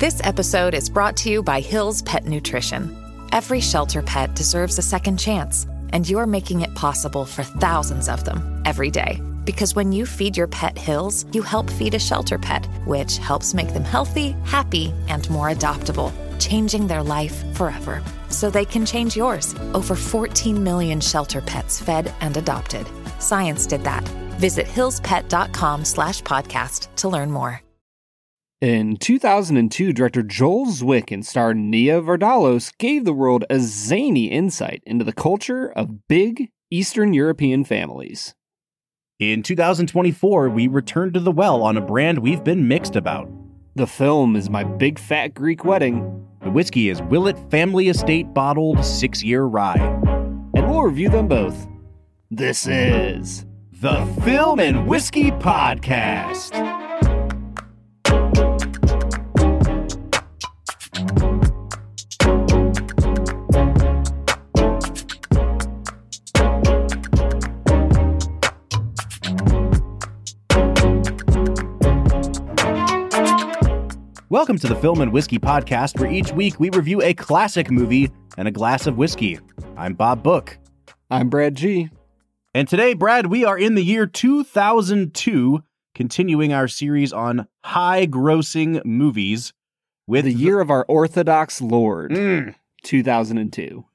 This episode is brought to you by Hill's Pet Nutrition. Every shelter pet deserves a second chance, and you're making it possible for thousands of them every day. Because when you feed your pet Hill's, you help feed a shelter pet, which helps make them healthy, happy, and more adoptable, changing their life forever. So they can change yours. Over 14 million shelter pets fed and adopted. Science did that. Visit hillspet.com/podcast to learn more. In 2002, director Joel Zwick and star Nia Vardalos gave the world a zany insight into the culture of big Eastern European families. In 2024, we returned to the well on a brand we've been mixed about. The film is My Big Fat Greek Wedding. The whiskey is Willet Family Estate Bottled 6-Year Rye. And we'll review them both. This is the Film and Whiskey Podcast. Welcome to the Film and Whiskey Podcast, where each week we review a classic movie and a glass of whiskey. I'm Bob Book. I'm Brad G. And today, Brad, we are in the year 2002, continuing our series on high-grossing movies with the year of our Orthodox Lord, 2002.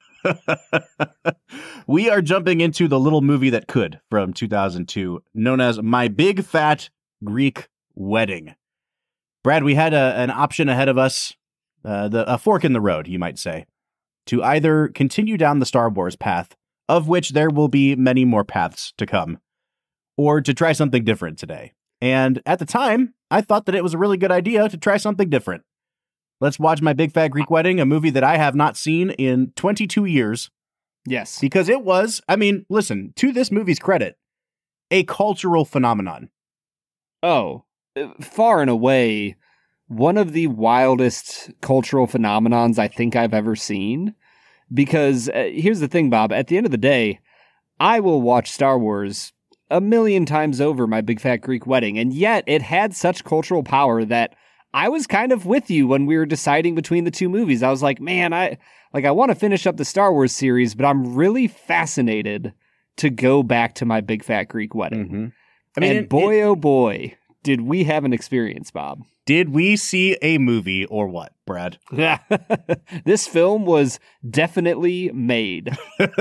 We are jumping into the little movie that could from 2002, known as My Big Fat Greek Wedding. Brad, we had an option ahead of us, a fork in the road, you might say, to either continue down the Star Wars path, of which there will be many more paths to come, or to try something different today. And at the time, I thought that it was a really good idea to try something different. Let's watch My Big Fat Greek Wedding, a movie that I have not seen in 22 years. Yes. Because it was, listen, to this movie's credit, a cultural phenomenon. Oh, far and away, one of the wildest cultural phenomenons I think I've ever seen. Because here's the thing, Bob. At the end of the day, I will watch Star Wars a million times over My Big Fat Greek Wedding. And yet it had such cultural power that I was kind of with you when we were deciding between the two movies. I was like, man, I want to finish up the Star Wars series, but I'm really fascinated to go back to My Big Fat Greek Wedding. Mm-hmm. Oh boy, did we have an experience, Bob. Did we see a movie or what, Brad? This film was definitely made.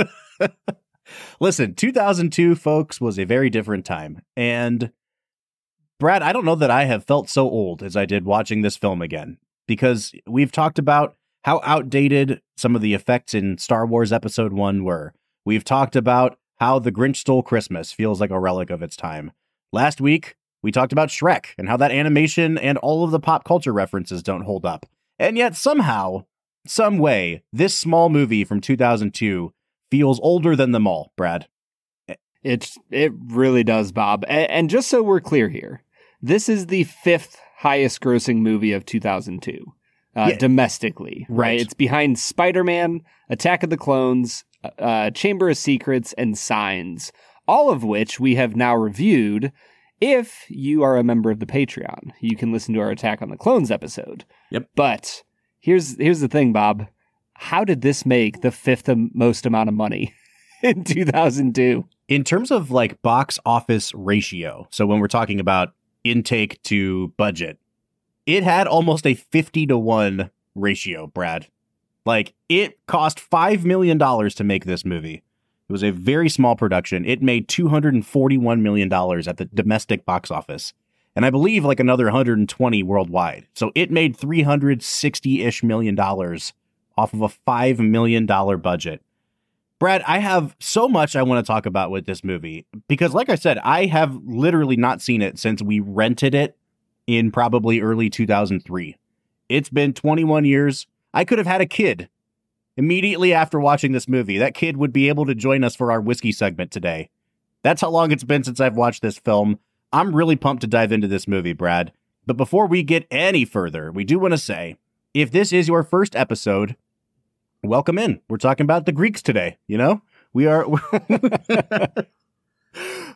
Listen, 2002, folks, was a very different time. And Brad, I don't know that I have felt so old as I did watching this film again, because we've talked about how outdated some of the effects in Star Wars Episode 1 were. We've talked about how The Grinch Stole Christmas feels like a relic of its time. Last week, we talked about Shrek and how that animation and all of the pop culture references don't hold up. And yet somehow, some way, this small movie from 2002 feels older than them all, Brad. It really does, Bob. And just so we're clear here, this is the 5th highest grossing movie of 2002, domestically, right? It's behind Spider-Man, Attack of the Clones, Chamber of Secrets, and Signs, all of which we have now reviewed. If you are a member of the Patreon, you can listen to our Attack on the Clones episode. Yep. But here's the thing, Bob. How did this make the 5th most amount of money in 2002? In terms of like box office ratio, so when we're talking about intake to budget, it had almost a 50-to-1 ratio, Brad. Like, it cost $5 million to make this movie. It was a very small production. It made $241 million at the domestic box office. And I believe like another 120 worldwide. So it made $360-ish million off of a $5 million budget. Brad, I have so much I want to talk about with this movie. Because like I said, I have literally not seen it since we rented it in probably early 2003. It's been 21 years. I could have had a kid immediately after watching this movie. That kid would be able to join us for our whiskey segment today. That's how long it's been since I've watched this film. I'm really pumped to dive into this movie, Brad. But before we get any further, we do want to say, if this is your first episode, welcome in. We're talking about the Greeks today, you know? We are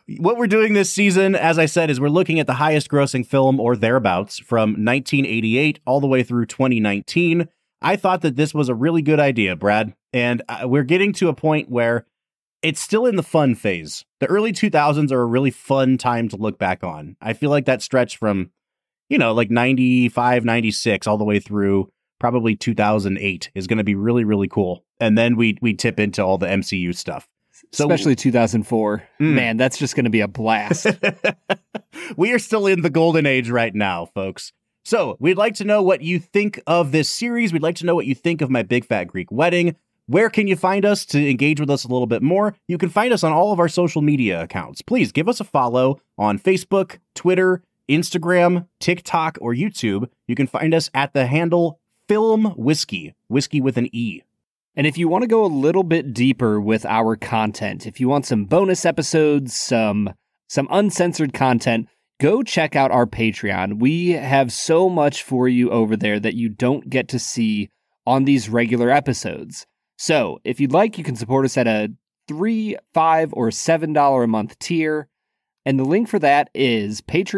What we're doing this season, as I said, is we're looking at the highest grossing film or thereabouts from 1988 all the way through 2019. I thought that this was a really good idea, Brad. And we're getting to a point where it's still in the fun phase. The early 2000s are a really fun time to look back on. I feel like that stretch from, like 95, 96 all the way through probably 2008 is going to be really, really cool. And then we tip into all the MCU stuff. So, especially 2004. Man, that's just going to be a blast. We are still in the golden age right now, folks. So we'd like to know what you think of this series. We'd like to know what you think of My Big Fat Greek Wedding. Where can you find us to engage with us a little bit more? You can find us on all of our social media accounts. Please give us a follow on Facebook, Twitter, Instagram, TikTok, or YouTube. You can find us at the handle Film Whiskey, whiskey with an E. And if you want to go a little bit deeper with our content, if you want some bonus episodes, some uncensored content, go check out our Patreon. We have so much for you over there that you don't get to see on these regular episodes. So if you'd like, you can support us at a $3, $5, or $7 a month tier. And the link for that is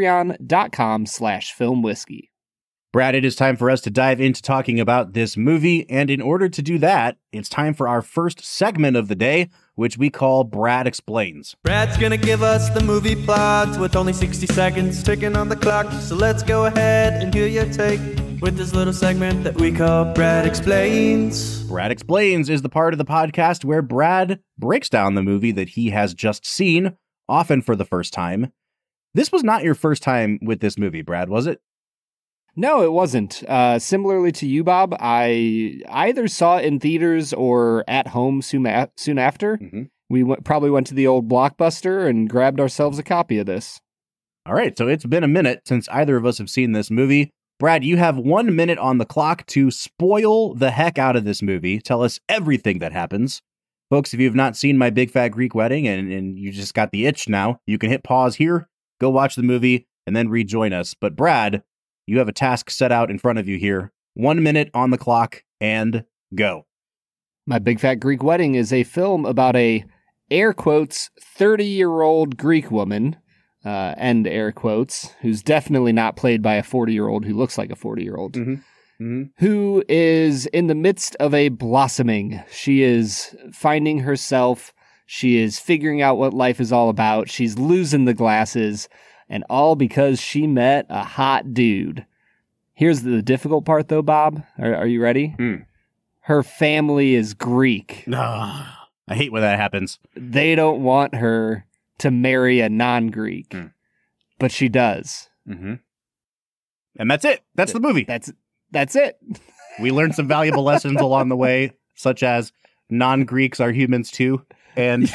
patreon.com/filmwhiskey. Brad, it is time for us to dive into talking about this movie. And in order to do that, it's time for our first segment of the day, which we call Brad Explains. Brad's gonna give us the movie plot with only 60 seconds ticking on the clock. So let's go ahead and hear your take with this little segment that we call Brad Explains. Brad Explains is the part of the podcast where Brad breaks down the movie that he has just seen, often for the first time. This was not your first time with this movie, Brad, was it? No, it wasn't. Similarly to you, Bob, I either saw it in theaters or at home soon after. Mm-hmm. We probably went to the old Blockbuster and grabbed ourselves a copy of this. All right, so it's been a minute since either of us have seen this movie. Brad, you have 1 minute on the clock to spoil the heck out of this movie. Tell us everything that happens. Folks, if you have not seen My Big Fat Greek Wedding and you just got the itch now, you can hit pause here, go watch the movie, and then rejoin us. But Brad, you have a task set out in front of you here. 1 minute on the clock, and go. My Big Fat Greek Wedding is a film about a, air quotes, 30-year-old Greek woman, end air quotes, who's definitely not played by a 40-year-old who looks like a 40-year-old, who is in the midst of a blossoming. She is finding herself. She is figuring out what life is all about. She's losing the glasses. And all because she met a hot dude. Here's the difficult part, though, Bob. Are you ready? Her family is Greek. I hate when that happens. They don't want her to marry a non-Greek. But she does. Mm-hmm. And that's it. That's the movie. That's it. We learned some valuable lessons along the way, such as non-Greeks are humans too. And...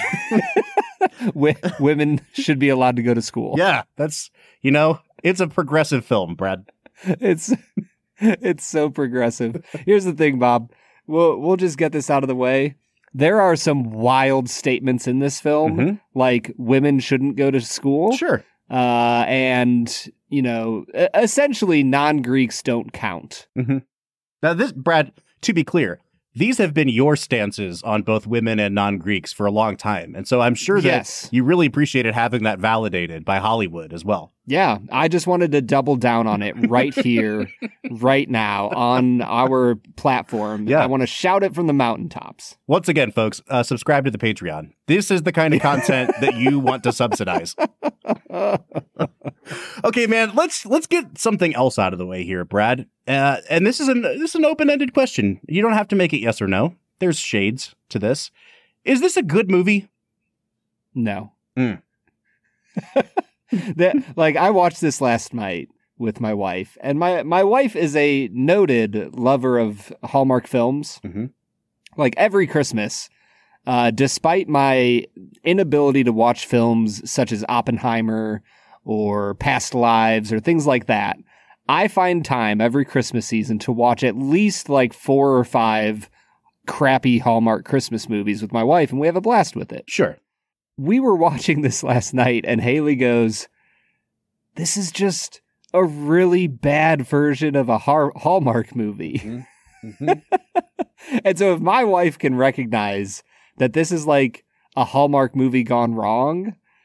women should be allowed to go to school. Yeah, that's, it's a progressive film, Brad. It's so progressive. Here's the thing, Bob. We'll just get this out of the way. There are some wild statements in this film, like women shouldn't go to school. Sure. And, essentially non-Greeks don't count. Now this, Brad, to be clear, these have been your stances on both women and non-Greeks for a long time. And so I'm sure that you really appreciated having that validated by Hollywood as well. Yeah, I just wanted to double down on it right here, right now on our platform. Yeah. I want to shout it from the mountaintops. Once again, folks, subscribe to the Patreon. This is the kind of content that you want to subsidize. Okay, man, let's get something else out of the way here, Brad. And this is an open-ended question. You don't have to make it yes or no. There's shades to this. Is this a good movie? No. I watched this last night with my wife, and my wife is a noted lover of Hallmark films. Like every Christmas, despite my inability to watch films such as Oppenheimer or Past Lives or things like that, I find time every Christmas season to watch at least like 4 or 5 crappy Hallmark Christmas movies with my wife, and we have a blast with it. Sure. We were watching this last night, and Haley goes, "This is just a really bad version of a Hallmark movie." And so if my wife can recognize that this is like a Hallmark movie gone wrong,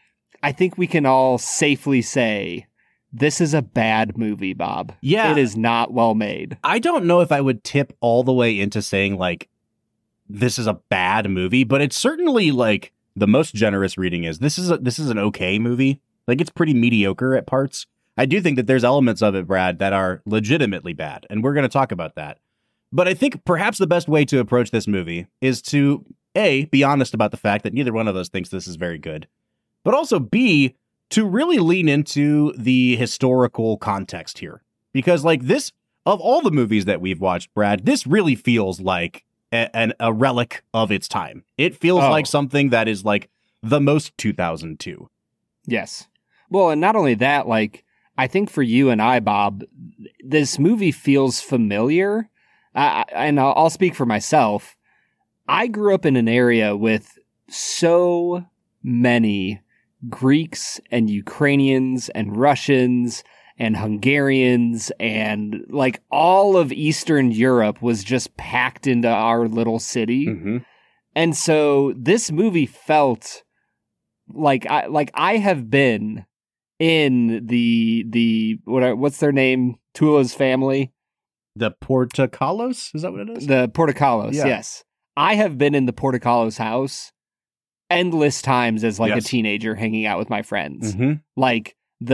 I think we can all safely say this is a bad movie, Bob. Yeah. It is not well made. I don't know if I would tip all the way into saying, like, this is a bad movie, but it's certainly, like, the most generous reading is this is an okay movie. Like, it's pretty mediocre at parts. I do think that there's elements of it, Brad, that are legitimately bad, and we're going to talk about that. But I think perhaps the best way to approach this movie is to, A, be honest about the fact that neither one of us thinks this is very good, but also, B, to really lean into the historical context here. Because, like, this, of all the movies that we've watched, Brad, this really feels like a relic of its time. It feels like something that is, like, the most 2002. Yes. Well, and not only that, like, I think for you and I, Bob, this movie feels familiar. And I'll speak for myself. I grew up in an area with so many Greeks and Ukrainians and Russians and Hungarians, and like all of Eastern Europe was just packed into our little city. Mm-hmm. And so this movie felt like I have been in the what's their name? Tula's family. The Portocalos? Is that what it is? The Portocalos, Yeah. yes. I have been in the Portocalos house endless times as like Yes. a teenager hanging out with my friends. Mm-hmm. Like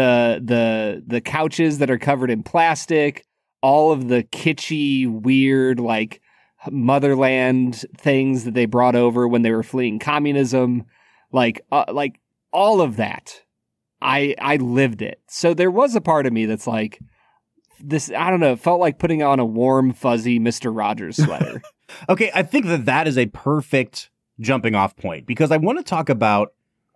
the couches that are covered in plastic, all of the kitschy, weird, like motherland things that they brought over when they were fleeing communism, like all of that. I lived it. So there was a part of me that's like, this, I don't know, it felt like putting on a warm, fuzzy Mr. Rogers sweater. Okay, I think that is a perfect jumping off point, because I want to talk about,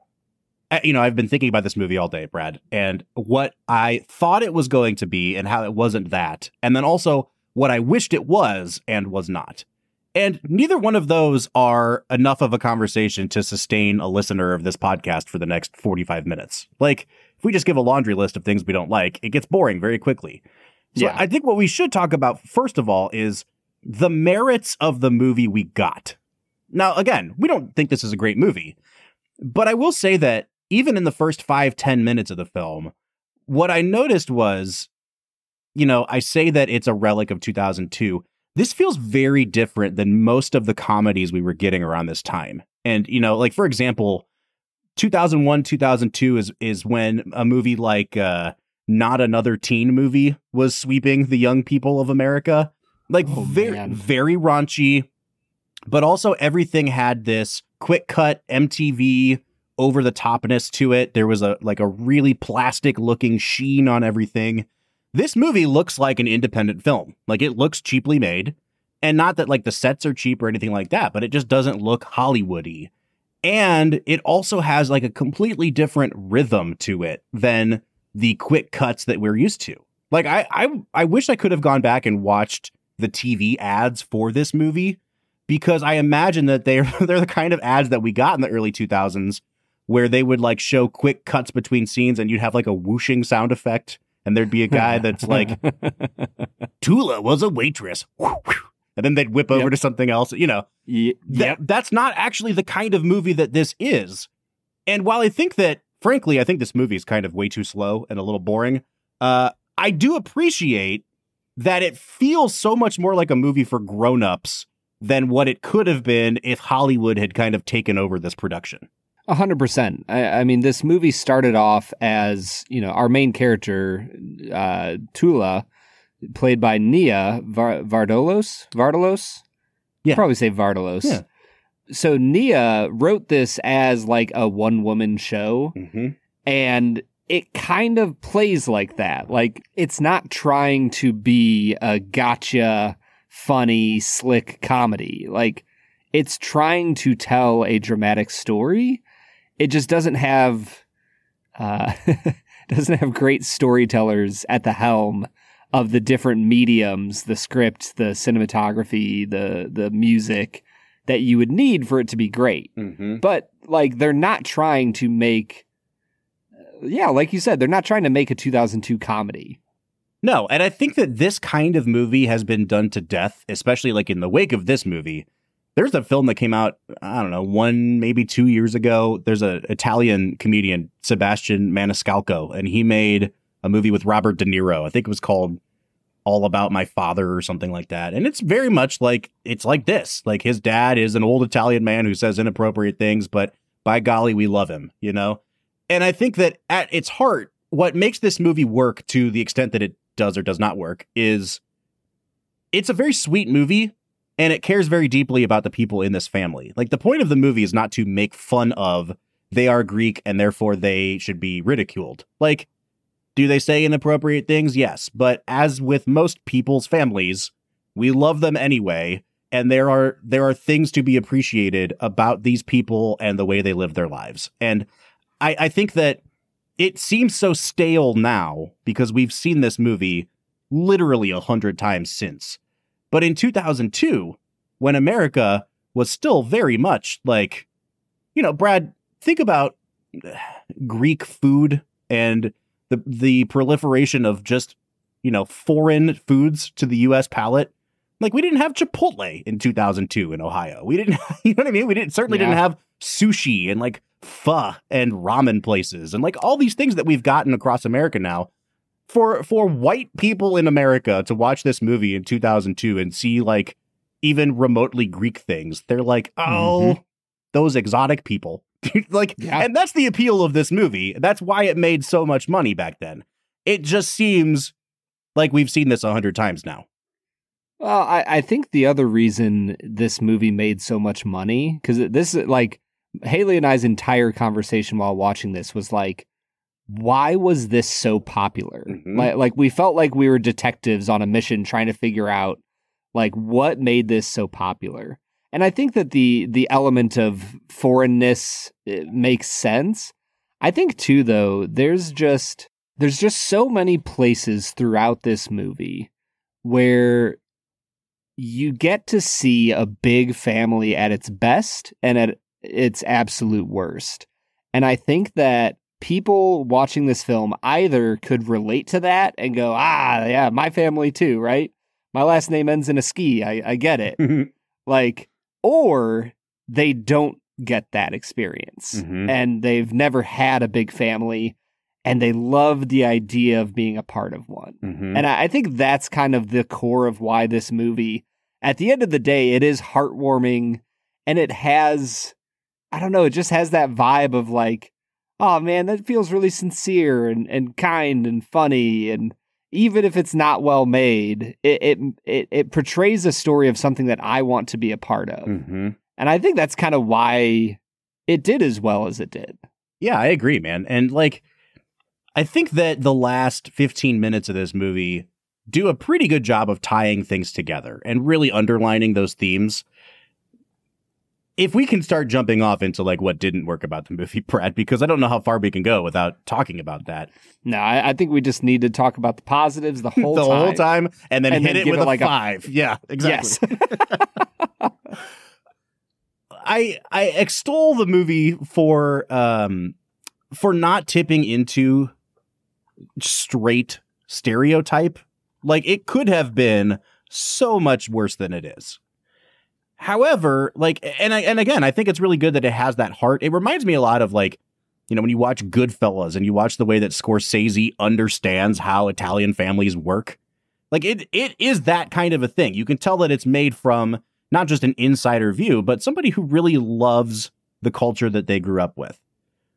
I've been thinking about this movie all day, Brad, and what I thought it was going to be and how it wasn't that, and then also what I wished it was and was not. And neither one of those are enough of a conversation to sustain a listener of this podcast for the next 45 minutes. Like, if we just give a laundry list of things we don't like, it gets boring very quickly. So Yeah. I think what we should talk about, first of all, is the merits of the movie we got. Now, again, we don't think this is a great movie, but I will say that even in the first 5-10 minutes of the film, what I noticed was, I say that it's a relic of 2002. This feels very different than most of the comedies we were getting around this time. And, like, for example, 2001, 2002 is when a movie like Not Another Teen Movie was sweeping the young people of America. Like, very raunchy, but also everything had this quick cut MTV over the topness to it. There was a really plastic looking sheen on everything. This movie looks like an independent film. Like, it looks cheaply made, and not that like the sets are cheap or anything like that, but it just doesn't look Hollywoody. And it also has like a completely different rhythm to it than the quick cuts that we're used to. Like, I wish I could have gone back and watched the TV ads for this movie, because I imagine that they're the kind of ads that we got in the early 2000s, where they would like show quick cuts between scenes and you'd have like a whooshing sound effect, and there'd be a guy that's like, Tula was a waitress. And then they'd whip over to something else, That's not actually the kind of movie that this is. And while I think that, frankly, I think this movie is kind of way too slow and a little boring, I do appreciate that it feels so much more like a movie for grown-ups than what it could have been if Hollywood had kind of taken over this production. 100%. I mean, this movie started off as, our main character, Tula, played by Nia Vardalos? Yeah. Probably say Vardalos. Yeah. So Nia wrote this as like a one-woman show, Mm-hmm. and it kind of plays like that. Like, it's not trying to be a gotcha, funny, slick comedy. Like, it's trying to tell a dramatic story. It just doesn't have great storytellers at the helm of the different mediums, the script, the cinematography, the music that you would need for it to be great. Mm-hmm. But like, they're not trying to make, like you said, they're not trying to make a 2002 comedy. No, and I think that this kind of movie has been done to death, especially like in the wake of this movie, There's a film that came out, I don't know, 1, maybe 2 years ago. There's an Italian comedian, Sebastian Maniscalco, and he made a movie with Robert De Niro. I think it was called All About My Father or something like that. And it's very much like, it's like this. Like, his dad is an old Italian man who says inappropriate things, but by golly, we love him, you know? And I think that at its heart, what makes this movie work to the extent that it does or does not work is it's a very sweet movie, and it cares very deeply about the people in this family. Like, the point of the movie is not to make fun of they are Greek and therefore they should be ridiculed. Like, do they say inappropriate things? Yes. But as with most people's families, we love them anyway. And there are things to be appreciated about these people and the way they live their lives. And I think that it seems so stale now because we've seen this movie literally 100 times since. But in 2002, when America was still very much like, you know, Brad, think about Greek food and the proliferation of just, you know, foreign foods to the U.S. palate. Like, we didn't have Chipotle in 2002 in Ohio. We didn't, you know what I mean? We certainly didn't have sushi and like pho and ramen places and like all these things that we've gotten across America now. For white people in America to watch this movie in 2002 and see like even remotely Greek things, they're like, oh, those exotic people. Like, and that's the appeal of this movie. That's why it made so much money back then. It just seems like we've seen this 100 times now. Well, I think the other reason this movie made so much money, because this, like, Haley and I's entire conversation while watching this was like, why was this so popular? Like we felt like we were detectives on a mission trying to figure out, like, what made this so popular. And I think that the element of foreignness makes sense. I think too, though, there's just so many places throughout this movie where you get to see a big family at its best and at its absolute worst. And I think that people watching this film either could relate to that and go, yeah, my family too, right? My last name ends in a ski. I get it. Like, or they don't get that experience and they've never had a big family and they love the idea of being a part of one. And I think that's kind of the core of why this movie, at the end of the day, it is heartwarming and it has, I don't know, it just has that vibe of like, oh man, that feels really sincere and kind and funny. And even if it's not well made, it portrays a story of something that I want to be a part of. And I think that's kind of why it did as well as it did. Yeah, I agree, man. And like, I think that the last 15 minutes of this movie do a pretty good job of tying things together and really underlining those themes. If we can start jumping off into like what didn't work about the movie, Brad, because I don't know how far we can go without talking about that. No, I think we just need to talk about the positives the whole time, and then hit it with like a 5. Yeah, exactly. Yes. I extol the movie for not tipping into straight stereotype. Like, it could have been so much worse than it is. However, like, and again, I think it's really good that it has that heart. It reminds me a lot of, like, you know, when you watch Goodfellas and you watch the way that Scorsese understands how Italian families work. Like, it is that kind of a thing. You can tell that it's made from not just an insider view, but somebody who really loves the culture that they grew up with.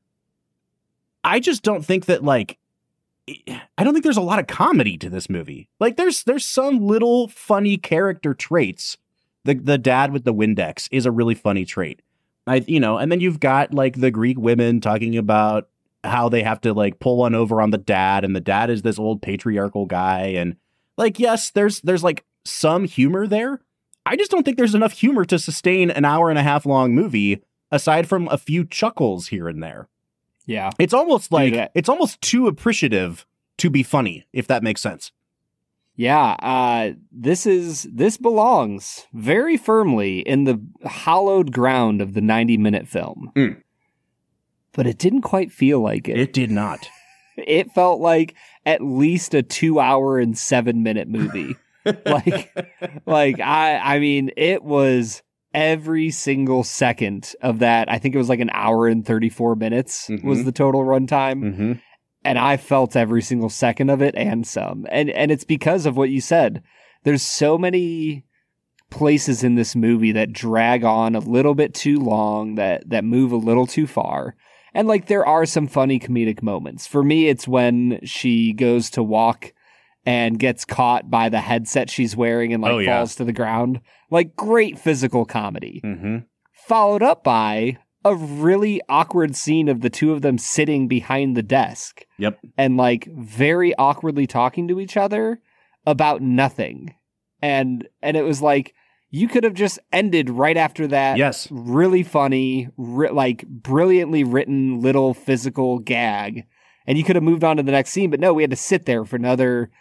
I just don't think that, like, I don't think there's a lot of comedy to this movie. Like, there's some little funny character traits. The dad with the Windex is a really funny trait. And then you've got like the Greek women talking about how they have to like pull one over on the dad, and the dad is this old patriarchal guy. And like, yes, there's like some humor there. I just don't think there's enough humor to sustain an hour and a half long movie aside from a few chuckles here and there. Yeah. It's almost like it's almost too appreciative to be funny, if that makes sense. Yeah, this belongs very firmly in the hallowed ground of the 90-minute film. But it didn't quite feel like it. It did not. It felt like at least a 2-hour and 7-minute movie. I mean, it was every single second of that. I think it was like an hour and 34 minutes was the total runtime. And I felt every single second of it and some. And it's because of what you said. There's so many places in this movie that drag on a little bit too long, that move a little too far. And like there are some funny comedic moments. For me, it's when she goes to walk and gets caught by the headset she's wearing and falls to the ground. Like great physical comedy. Followed up by a really awkward scene of the two of them sitting behind the desk. And like very awkwardly talking to each other about nothing. And it was like, you could have just ended right after that. Yes. Really funny, like brilliantly written little physical gag. And you could have moved on to the next scene. But no, we had to sit there for another,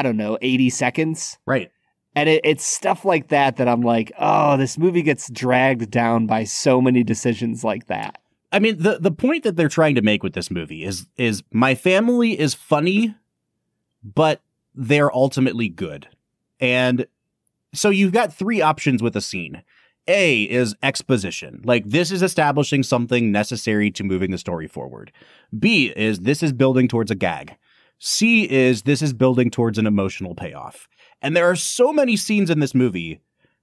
80 seconds. Right. And it's stuff like that I'm like, oh, this movie gets dragged down by so many decisions like that. I mean, the point that they're trying to make with this movie is my family is funny, but they're ultimately good. And so you've got three options with a scene. A is exposition. Like, this is establishing something necessary to moving the story forward. B is this is building towards a gag. C is this is building towards an emotional payoff. And there are so many scenes in this movie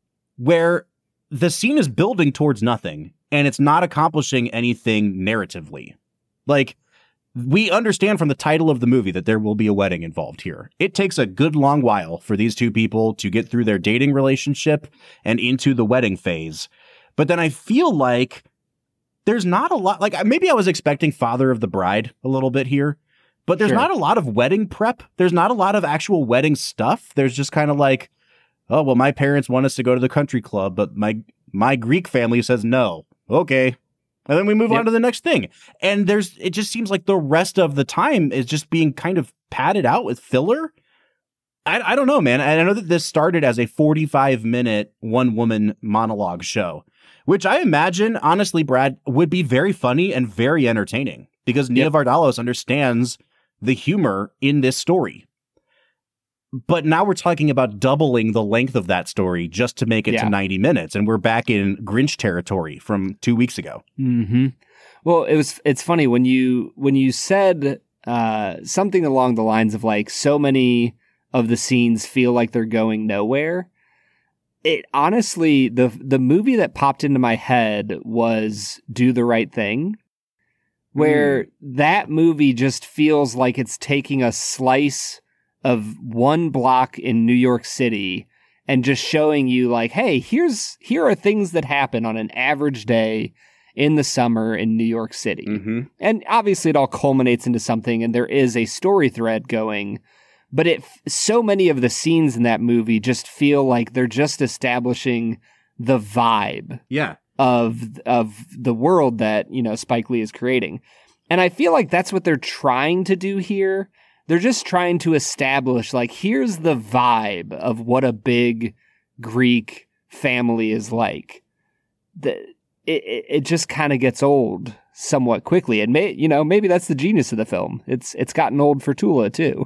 where the scene is building towards nothing and it's not accomplishing anything narratively. Like, we understand from the title of the movie that there will be a wedding involved here. It takes a good long while for these two people to get through their dating relationship and into the wedding phase. But then I feel like there's not a lot, like maybe I was expecting Father of the Bride a little bit here, but there's not a lot of wedding prep. There's not a lot of actual wedding stuff. There's just kind of like, oh, well, my parents want us to go to the country club, but my Greek family says no. Okay. And then we move on to the next thing. And it just seems like the rest of the time is just being kind of padded out with filler. I don't know, man. I know that this started as a 45-minute one-woman monologue show, which I imagine, honestly, Brad, would be very funny and very entertaining because Nia Vardalos understands the humor in this story. But now we're talking about doubling the length of that story just to make it to 90 minutes. And we're back in Grinch territory from 2 weeks ago. Well, it's funny when you said something along the lines of like so many of the scenes feel like they're going nowhere. It honestly, the movie that popped into my head was Do the Right Thing, where that movie just feels like it's taking a slice of one block in New York City and just showing you like, hey, here are things that happen on an average day in the summer in New York City. And obviously it all culminates into something and there is a story thread going, but so many of the scenes in that movie just feel like they're just establishing the vibe of the world that, Spike Lee is creating. And I feel like that's what they're trying to do here. They're just trying to establish, like, here's the vibe of what a big Greek family is like. It just kind of gets old somewhat quickly. And, maybe that's the genius of the film. It's gotten old for Tula, too.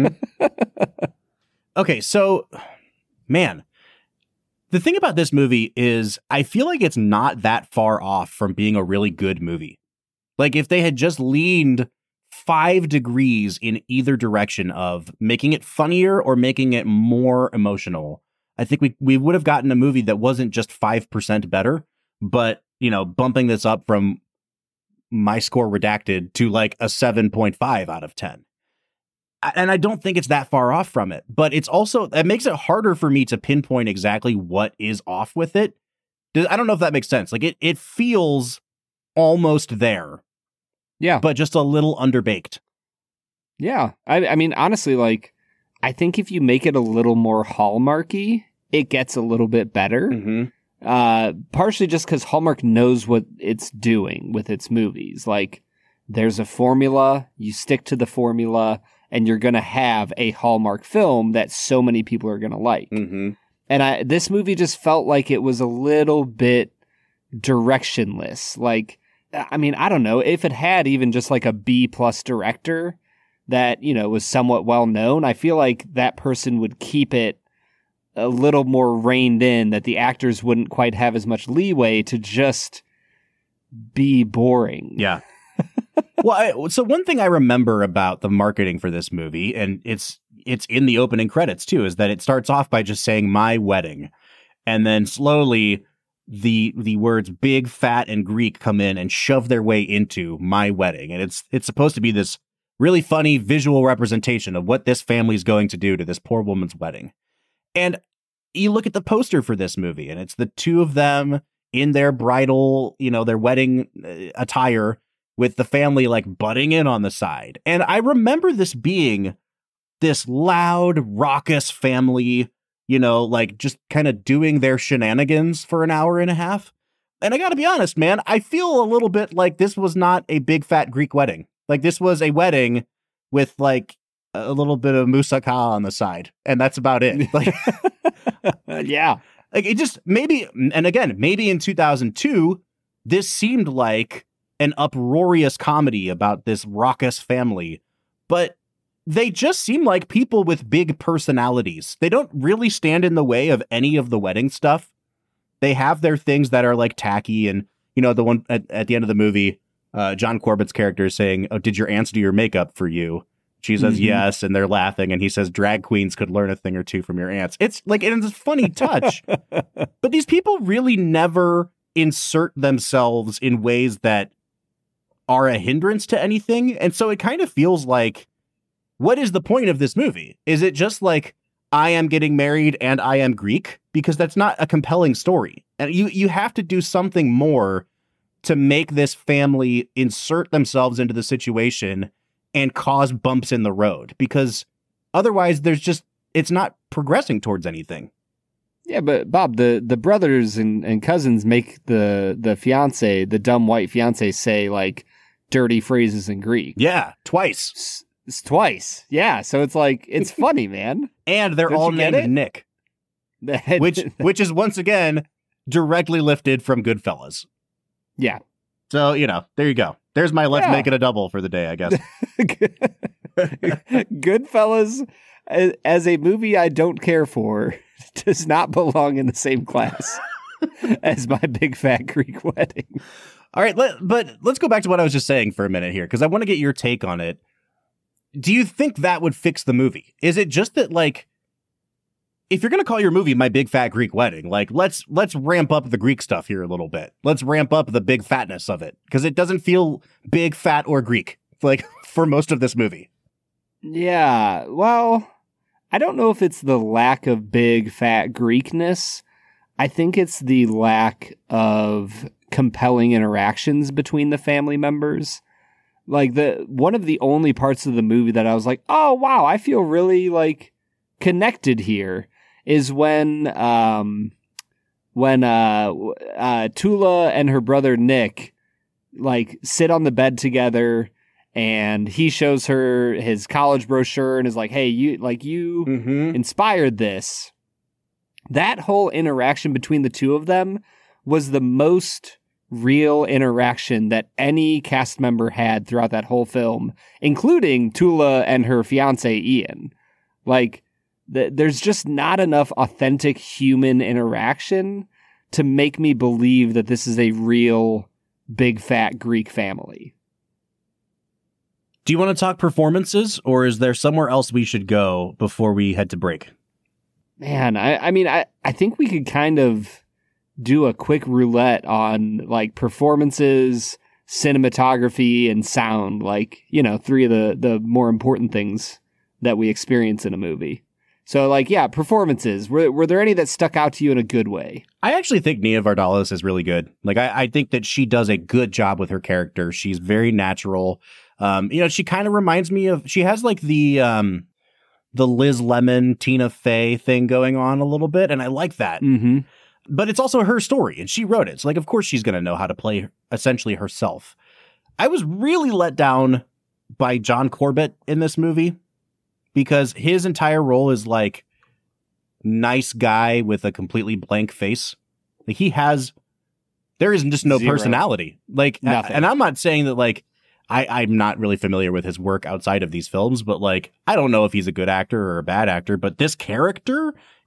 Okay, so, man, the thing about this movie is I feel like it's not that far off from being a really good movie. Like, if they had just leaned 5 degrees in either direction of making it funnier or making it more emotional, I think we would have gotten a movie that wasn't just 5% better, but, bumping this up from my score redacted to like a 7.5 out of 10. And I don't think it's that far off from it, but it makes it harder for me to pinpoint exactly what is off with it. I don't know if that makes sense. Like it feels almost there. Yeah. But just a little underbaked. Yeah. I mean, honestly, like, I think if you make it a little more Hallmarky, it gets a little bit better. Partially just because Hallmark knows what it's doing with its movies. Like, there's a formula, you stick to the formula, and you're going to have a Hallmark film that so many people are going to like. And this movie just felt like it was a little bit directionless. Like, I mean, I don't know if it had even just like a B+ director that, was somewhat well known. I feel like that person would keep it a little more reined in, that the actors wouldn't quite have as much leeway to just be boring. Yeah. Well, so one thing I remember about the marketing for this movie, and it's in the opening credits too, is that it starts off by just saying "my wedding," and then slowly the words "big, fat," and Greek come in and shove their way into "my wedding," and it's supposed to be this really funny visual representation of what this family is going to do to this poor woman's wedding. And you look at the poster for this movie, and it's the two of them in their bridal, their wedding attire, with the family like butting in on the side. And I remember this being this loud, raucous family, like just kind of doing their shenanigans for an hour and a half. And I got to be honest, man, I feel a little bit like this was not a big fat Greek wedding. Like this was a wedding with like a little bit of moussaka on the side. And that's about it. Like, yeah. Like it just maybe in 2002, this seemed like an uproarious comedy about this raucous family, but they just seem like people with big personalities. They don't really stand in the way of any of the wedding stuff. They have their things that are like tacky, and the one at the end of the movie, John Corbett's character is saying, "Oh, did your aunts do your makeup for you?" She says yes, and they're laughing, and he says, "Drag queens could learn a thing or two from your aunts." It's like, it's a funny touch, but these people really never insert themselves in ways that are a hindrance to anything. And so it kind of feels like, what is the point of this movie? Is it just like, I am getting married and I am Greek? Because that's not a compelling story. And you have to do something more to make this family insert themselves into the situation and cause bumps in the road, because otherwise it's not progressing towards anything. Yeah, but Bob, the brothers and cousins make the fiance, the dumb white fiance, say like dirty phrases in Greek. Yeah, twice. It's twice. Yeah, so it's like, it's funny, man. And they're all named Nick, which is once again directly lifted from Goodfellas. Yeah. So, there you go. There's my let's make it a double for the day, I guess. Goodfellas, as a movie I don't care for, does not belong in the same class as My Big Fat Greek Wedding. All right, but let's go back to what I was just saying for a minute here, because I want to get your take on it. Do you think that would fix the movie? Is it just that, like, if you're going to call your movie My Big Fat Greek Wedding, like, let's ramp up the Greek stuff here a little bit. Let's ramp up the big fatness of it, because it doesn't feel big, fat, or Greek, like, for most of this movie. Yeah, well, I don't know if it's the lack of big, fat Greekness. I think it's the lack of compelling interactions between the family members. Like, one of the only parts of the movie that I was like, oh, wow, I feel really, like, connected here, is when Tula and her brother Nick, like, sit on the bed together, and he shows her his college brochure and is like, hey, you inspired this. That whole interaction between the two of them was the most real interaction that any cast member had throughout that whole film, including Tula and her fiance, Ian. Like, there's just not enough authentic human interaction to make me believe that this is a real big fat Greek family. Do you want to talk performances, or is there somewhere else we should go before we head to break? Man, I think we could kind of do a quick roulette on like performances, cinematography, and sound, like, three of the more important things that we experience in a movie. So, like, yeah, performances. Were there any that stuck out to you in a good way? I actually think Nia Vardalos is really good. Like, I think that she does a good job with her character. She's very natural. She kind of reminds me of, she has like the Liz Lemon, Tina Fey thing going on a little bit, and I like that. Mm-hmm. But it's also her story, and she wrote it. So, like, of course she's going to know how to play essentially herself. I was really let down by John Corbett in this movie, because his entire role is like nice guy with a completely blank face. Like, there is just no personality. Like, nothing. And I'm not saying that, like, I'm not really familiar with his work outside of these films, but like, I don't know if he's a good actor or a bad actor, but this character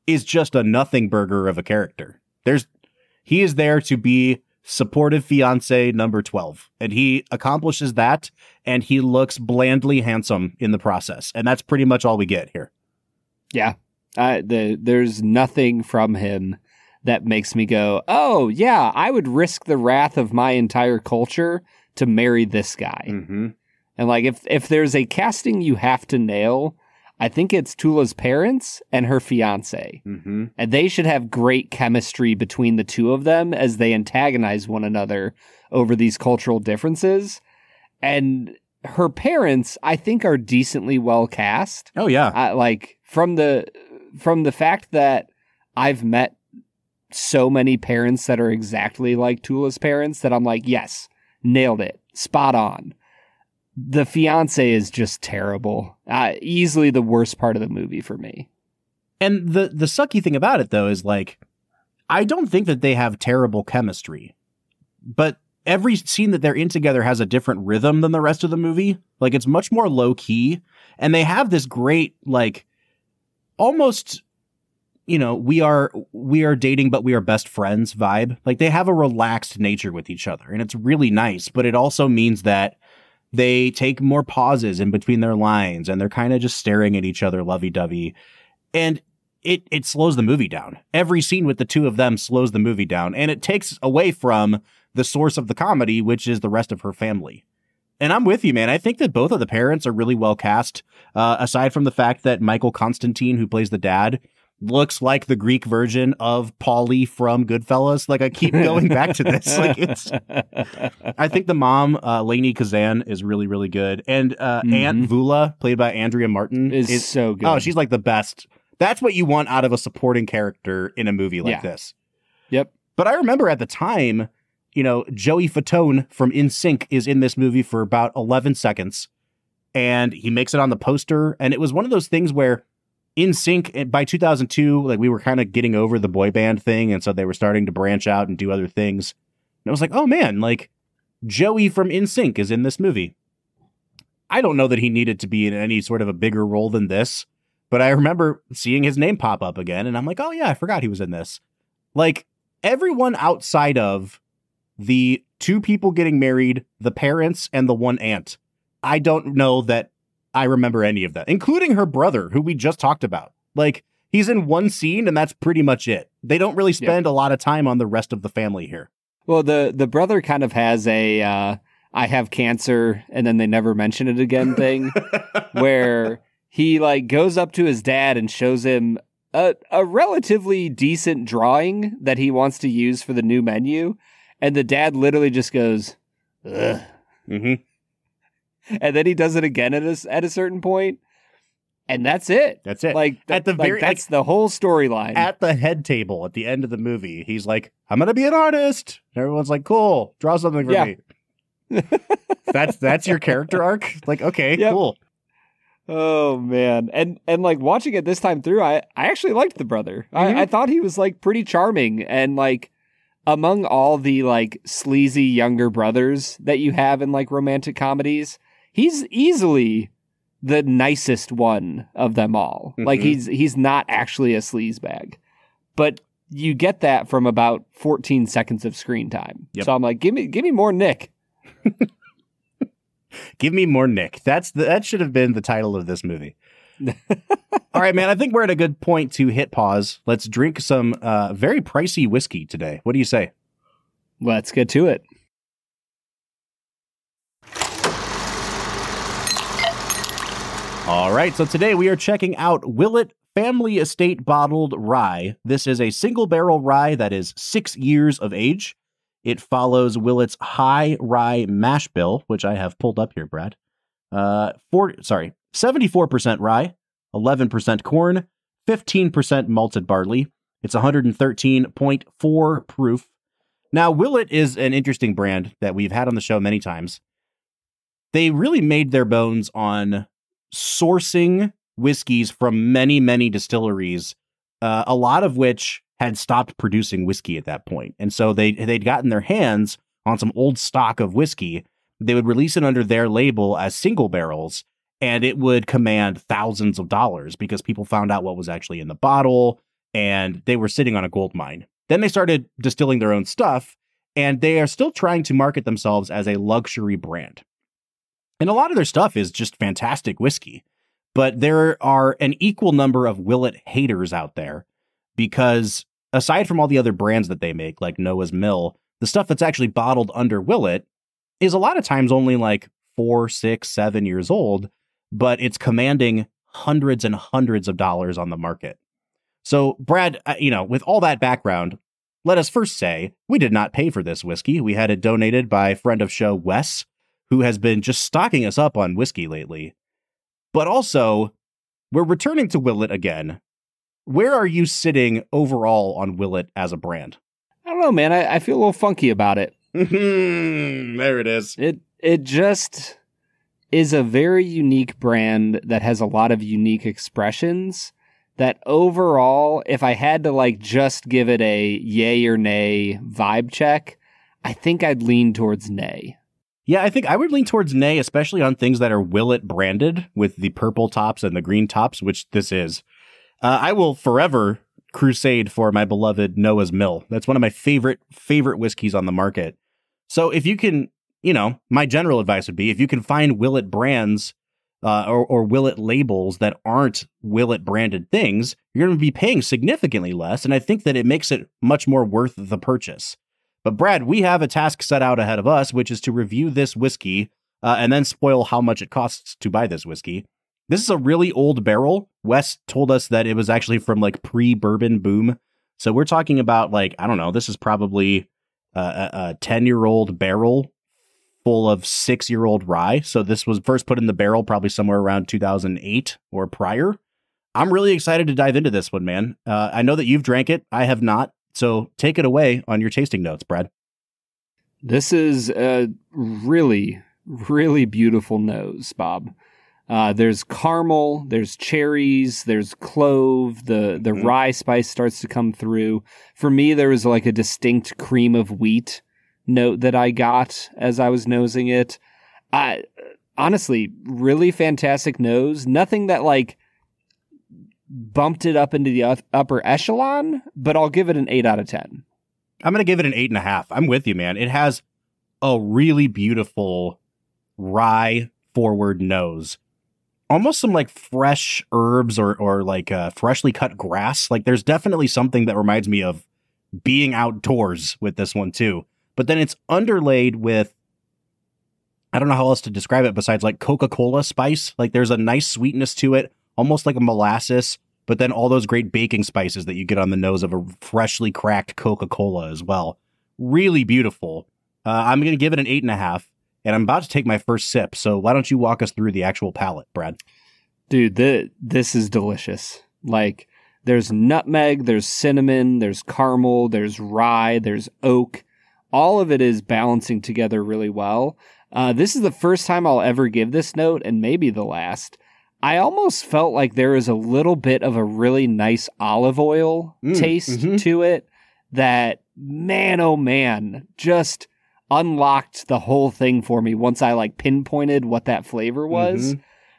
is just a nothing burger of a character. He is there to be supportive fiance number 12, and he accomplishes that, and he looks blandly handsome in the process, and that's pretty much all we get here. Yeah. There's nothing from him that makes me go, oh, yeah, I would risk the wrath of my entire culture to marry this guy. Mm-hmm. And like, if there's a casting you have to nail, I think it's Tula's parents and her fiance. Mm-hmm. And they should have great chemistry between the two of them as they antagonize one another over these cultural differences. And her parents, I think, are decently well cast. Oh, yeah. Like, from the fact that I've met so many parents that are exactly like Tula's parents that I'm like, yes, nailed it. Spot on. The fiance is just terrible. Easily the worst part of the movie for me. And the sucky thing about it, though, is like, I don't think that they have terrible chemistry, but every scene that they're in together has a different rhythm than the rest of the movie. Like, it's much more low key, and they have this great, like, almost, you know, we are dating, but we are best friends vibe. Like, they have a relaxed nature with each other, and it's really nice, but it also means that they take more pauses in between their lines, and they're kind of just staring at each other lovey-dovey. And it slows the movie down. Every scene with the two of them slows the movie down, and it takes away from the source of the comedy, which is the rest of her family. And I'm with you, man. I think that both of the parents are really well cast, aside from the fact that Michael Constantine, who plays the dad, looks like the Greek version of Paulie from Goodfellas. Like, I keep going back to this. Like, I think the mom, Lainey Kazan, is really, really good. And Aunt Vula, played by Andrea Martin, is so good. Oh, she's like the best. That's what you want out of a supporting character in a movie like this. Yep. But I remember at the time, you know, Joey Fatone from NSYNC is in this movie for about 11 seconds, and he makes it on the poster. And it was one of those things where NSYNC, by 2002, like, we were kind of getting over the boy band thing, and so they were starting to branch out and do other things. And I was like, oh man, like, Joey from NSYNC is in this movie. I don't know that he needed to be in any sort of a bigger role than this, but I remember seeing his name pop up again, and I'm like, oh yeah, I forgot he was in this. Like, everyone outside of the two people getting married, the parents, and the one aunt, I don't know that I remember any of that, including her brother, who we just talked about. Like, he's in one scene, and that's pretty much it. They don't really spend a lot of time on the rest of the family here. Well, the brother kind of has a I have cancer, and then they never mention it again thing, where he, like, goes up to his dad and shows him a relatively decent drawing that he wants to use for the new menu, and the dad literally just goes, ugh. Mm-hmm. And then he does it again at a certain point, and that's it. That's it. Like, at the very, that's the whole storyline. At the head table at the end of the movie, he's like, "I'm gonna be an artist." And everyone's like, "Cool, draw something for me." That's your character arc. Like, okay, cool. Oh man, and like, watching it this time through, I actually liked the brother. I thought he was, like, pretty charming, and, like, among all the, like, sleazy younger brothers that you have in, like, romantic comedies, he's easily the nicest one of them all. Mm-hmm. Like, he's not actually a sleazebag, but you get that from about 14 seconds of screen time. Yep. So I'm like, give me more Nick. Give me more Nick. That should have been the title of this movie. All right, man, I think we're at a good point to hit pause. Let's drink some very pricey whiskey today. What do you say? Let's get to it. All right, so today we are checking out Willet Family Estate Bottled Rye. This is a single barrel rye that is 6 years of age. It follows Willet's High Rye Mash Bill, which I have pulled up here, Brad. 74% rye, 11% corn, 15% malted barley. It's 113.4 proof. Now, Willet is an interesting brand that we've had on the show many times. They really made their bones on sourcing whiskeys from many, many distilleries, a lot of which had stopped producing whiskey at that point. And so they'd gotten their hands on some old stock of whiskey. They would release it under their label as single barrels, and it would command thousands of dollars because people found out what was actually in the bottle. and they were sitting on a gold mine. Then they started distilling their own stuff, and they are still trying to market themselves as a luxury brand. And a lot of their stuff is just fantastic whiskey. But there are an equal number of Willet haters out there because aside from all the other brands that they make, like Noah's Mill, the stuff that's actually bottled under Willet is a lot of times only like 4, 6, 7 years old, but it's commanding hundreds and hundreds of dollars on the market. So, Brad, with all that background, let us first say we did not pay for this whiskey. We had it donated by friend of show Wes, who has been just stocking us up on whiskey lately. But also, we're returning to Willet again. Where are you sitting overall on Willet as a brand? I don't know, man. I feel a little funky about it. There it is. It just is a very unique brand that has a lot of unique expressions that overall, if I had to just give it a yay or nay vibe check, I think I'd lean towards nay. Yeah, I think I would lean towards nay, especially on things that are Willet branded with the purple tops and the green tops, which this is. I will forever crusade for my beloved Noah's Mill. That's one of my favorite whiskeys on the market. So if you can, my general advice would be if you can find Willet brands or Willet labels that aren't Willet branded things, you're going to be paying significantly less. And I think that it makes it much more worth the purchase. But Brad, we have a task set out ahead of us, which is to review this whiskey and then spoil how much it costs to buy this whiskey. This is a really old barrel. Wes told us that it was actually from pre-bourbon boom. So we're talking about this is probably a 10-year-old barrel full of 6-year-old rye. So this was first put in the barrel probably somewhere around 2008 or prior. I'm really excited to dive into this one, man. I know that you've drank it. I have not. So take it away on your tasting notes, Brad. This is a really, really beautiful nose, Bob. There's caramel, there's cherries, there's clove, the rye spice starts to come through. For me, there was a distinct cream of wheat note that I got as I was nosing it. Honestly, really fantastic nose. Nothing that bumped it up into the upper echelon, but I'll give it an 8 out of 10. I'm going to give it an 8.5. I'm with you, man. It has a really beautiful rye forward nose. Almost some fresh herbs or freshly cut grass. There's definitely something that reminds me of being outdoors with this one too. But then it's underlaid with, I don't know how else to describe it besides Coca-Cola spice. There's a nice sweetness to it, almost like a molasses, but then all those great baking spices that you get on the nose of a freshly cracked Coca-Cola as well. Really beautiful. I'm going to give it an 8.5. And I'm about to take my first sip, so why don't you walk us through the actual palate, Brad? Dude, this is delicious. There's nutmeg, there's cinnamon, there's caramel, there's rye, there's oak. All of it is balancing together really well. This is the first time I'll ever give this note, and maybe the last. I almost felt like there is a little bit of a really nice olive oil taste to it that, man, oh man, just unlocked the whole thing for me once I pinpointed what that flavor was.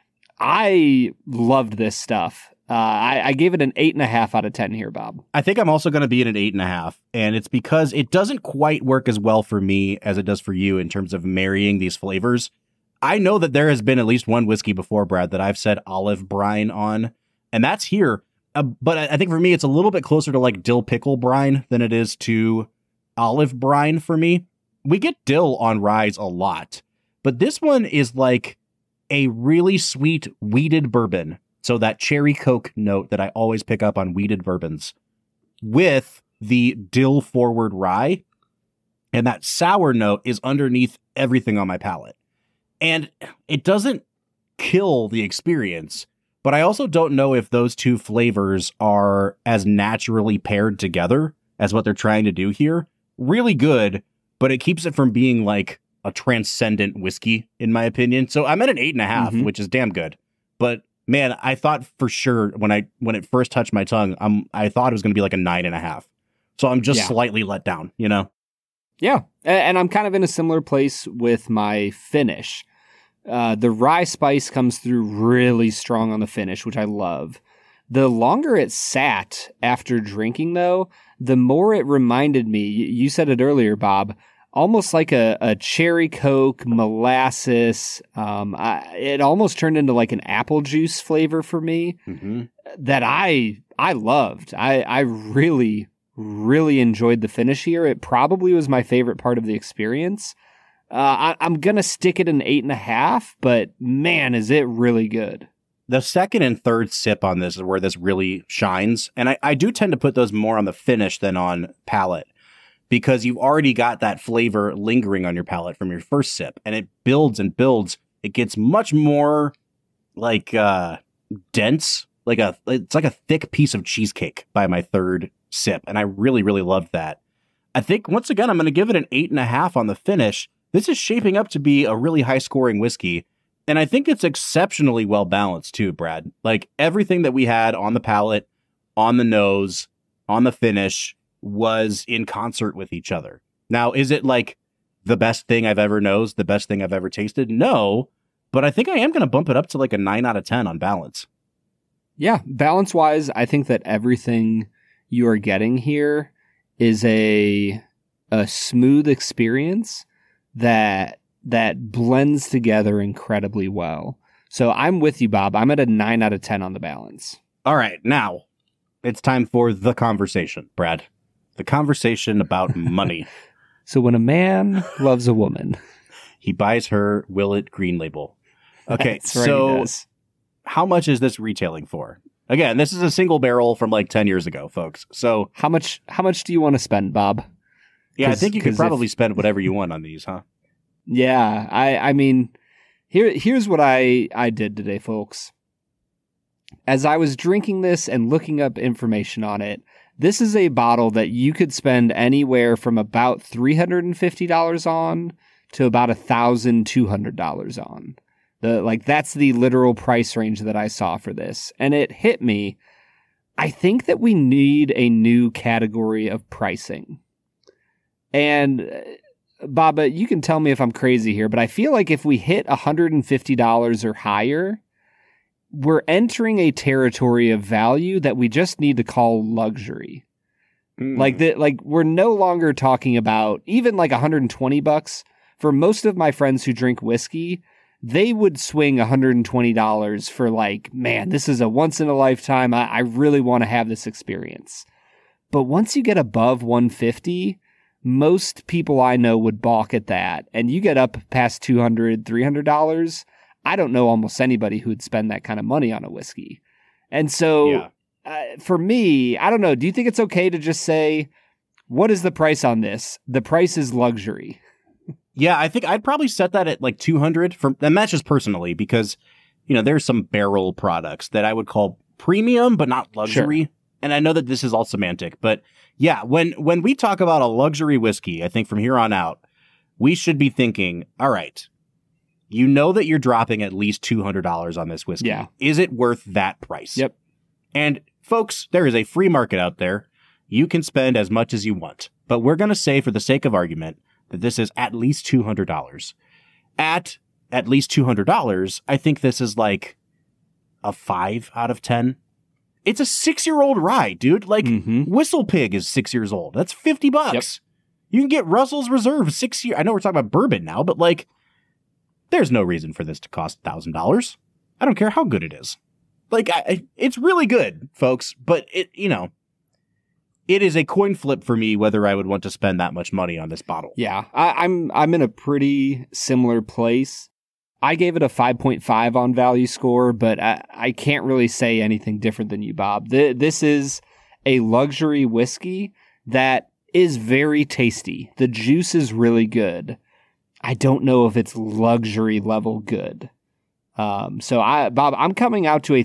I loved this stuff. I gave it an 8.5 out of 10 here, Bob. I think I'm also going to be at an 8.5, and it's because it doesn't quite work as well for me as it does for you in terms of marrying these flavors. I know that there has been at least one whiskey before, Brad, that I've said olive brine on, and that's here. But I think for me, it's a little bit closer to dill pickle brine than it is to olive brine for me. We get dill on ryes a lot, but this one is a really sweet wheated bourbon. So that cherry Coke note that I always pick up on wheated bourbons with the dill forward rye. And that sour note is underneath everything on my palate. And it doesn't kill the experience, but I also don't know if those two flavors are as naturally paired together as what they're trying to do here. Really good, but it keeps it from being a transcendent whiskey, in my opinion. So I'm at an 8.5, which is damn good. But man, I thought for sure when it first touched my tongue, I thought it was going to be a 9.5. So I'm just slightly let down, Yeah, and I'm kind of in a similar place with my finish. The rye spice comes through really strong on the finish, which I love. The longer it sat after drinking, though, the more it reminded me, you said it earlier, Bob, almost like a cherry Coke, molasses. It almost turned into like an apple juice flavor for me that I loved. I really, really enjoyed the finish here. It probably was my favorite part of the experience. I'm going to stick it an 8.5, but man, is it really good. The second and third sip on this is where this really shines. And I do tend to put those more on the finish than on palate because you've already got that flavor lingering on your palate from your first sip. And it builds and builds. It gets much more like dense. It's like a thick piece of cheesecake by my third sip. And I really, really loved that. I think, once again, I'm going to give it an 8.5 on the finish. This is shaping up to be a really high-scoring whiskey. And I think it's exceptionally well balanced too, Brad. Like everything that we had on the palate, on the nose, on the finish was in concert with each other. Now, is it like the best thing I've ever nosed, the best thing I've ever tasted? No, but I think I am going to bump it up to like a 9 out of 10 on balance. Yeah, balance-wise, I think that everything you are getting here is a smooth experience that blends together incredibly well. So I'm with you, Bob. I'm at a 9 out of 10 on the balance. All right, now it's time for the conversation, Brad. The conversation about money. So when a man loves a woman, he buys her Willet Green Label. Okay, That's right, so he does. How much is this retailing for? Again, this is a single barrel from like 10 years ago, folks. So how much do you want to spend, Bob? Yeah, I think you could probably spend whatever you want on these, huh? Yeah, I mean, here's what I did today, folks. As I was drinking this and looking up information on it, this is a bottle that you could spend anywhere from about $350 on to about $1,200 on. That's the literal price range that I saw for this. And it hit me. I think that we need a new category of pricing. And Baba, you can tell me if I'm crazy here, but I feel like if we hit $150 or higher, we're entering a territory of value that we just need to call luxury. Like we're no longer talking about even like $120. For most of my friends who drink whiskey, they would swing $120 for like, man, this is a once in a lifetime. I really want to have this experience. But once you get above $150, most people I know would balk at that. And you get up past $200, $300, I don't know almost anybody who would spend that kind of money on a whiskey. And so for me, I don't know. Do you think it's okay to just say, what is the price on this? The price is luxury. Yeah, I think I'd probably set that at like 200 and that's just personally because, there's some barrel products that I would call premium, but not luxury. Sure. And I know that this is all semantic, but yeah, when we talk about a luxury whiskey, I think from here on out, we should be thinking, all right, you know that you're dropping at least $200 on this whiskey. Yeah. Is it worth that price? Yep. And folks, there is a free market out there. You can spend as much as you want, but we're going to say for the sake of argument that this is at least $200. At least $200, I think this is like a 5 out of 10. It's a 6-year-old rye, dude. Like, Whistle Pig is 6 years old. That's $50. Yep. You can get Russell's Reserve 6 years. I know we're talking about bourbon now, but like, there's no reason for this to cost $1,000. I don't care how good it is. Like, it's really good, folks, but it is a coin flip for me whether I would want to spend that much money on this bottle. Yeah, I'm in a pretty similar place. I gave it a 5.5 on value score, but I can't really say anything different than you, Bob. This is a luxury whiskey that is very tasty. The juice is really good. I don't know if it's luxury level good. Bob, I'm coming out to a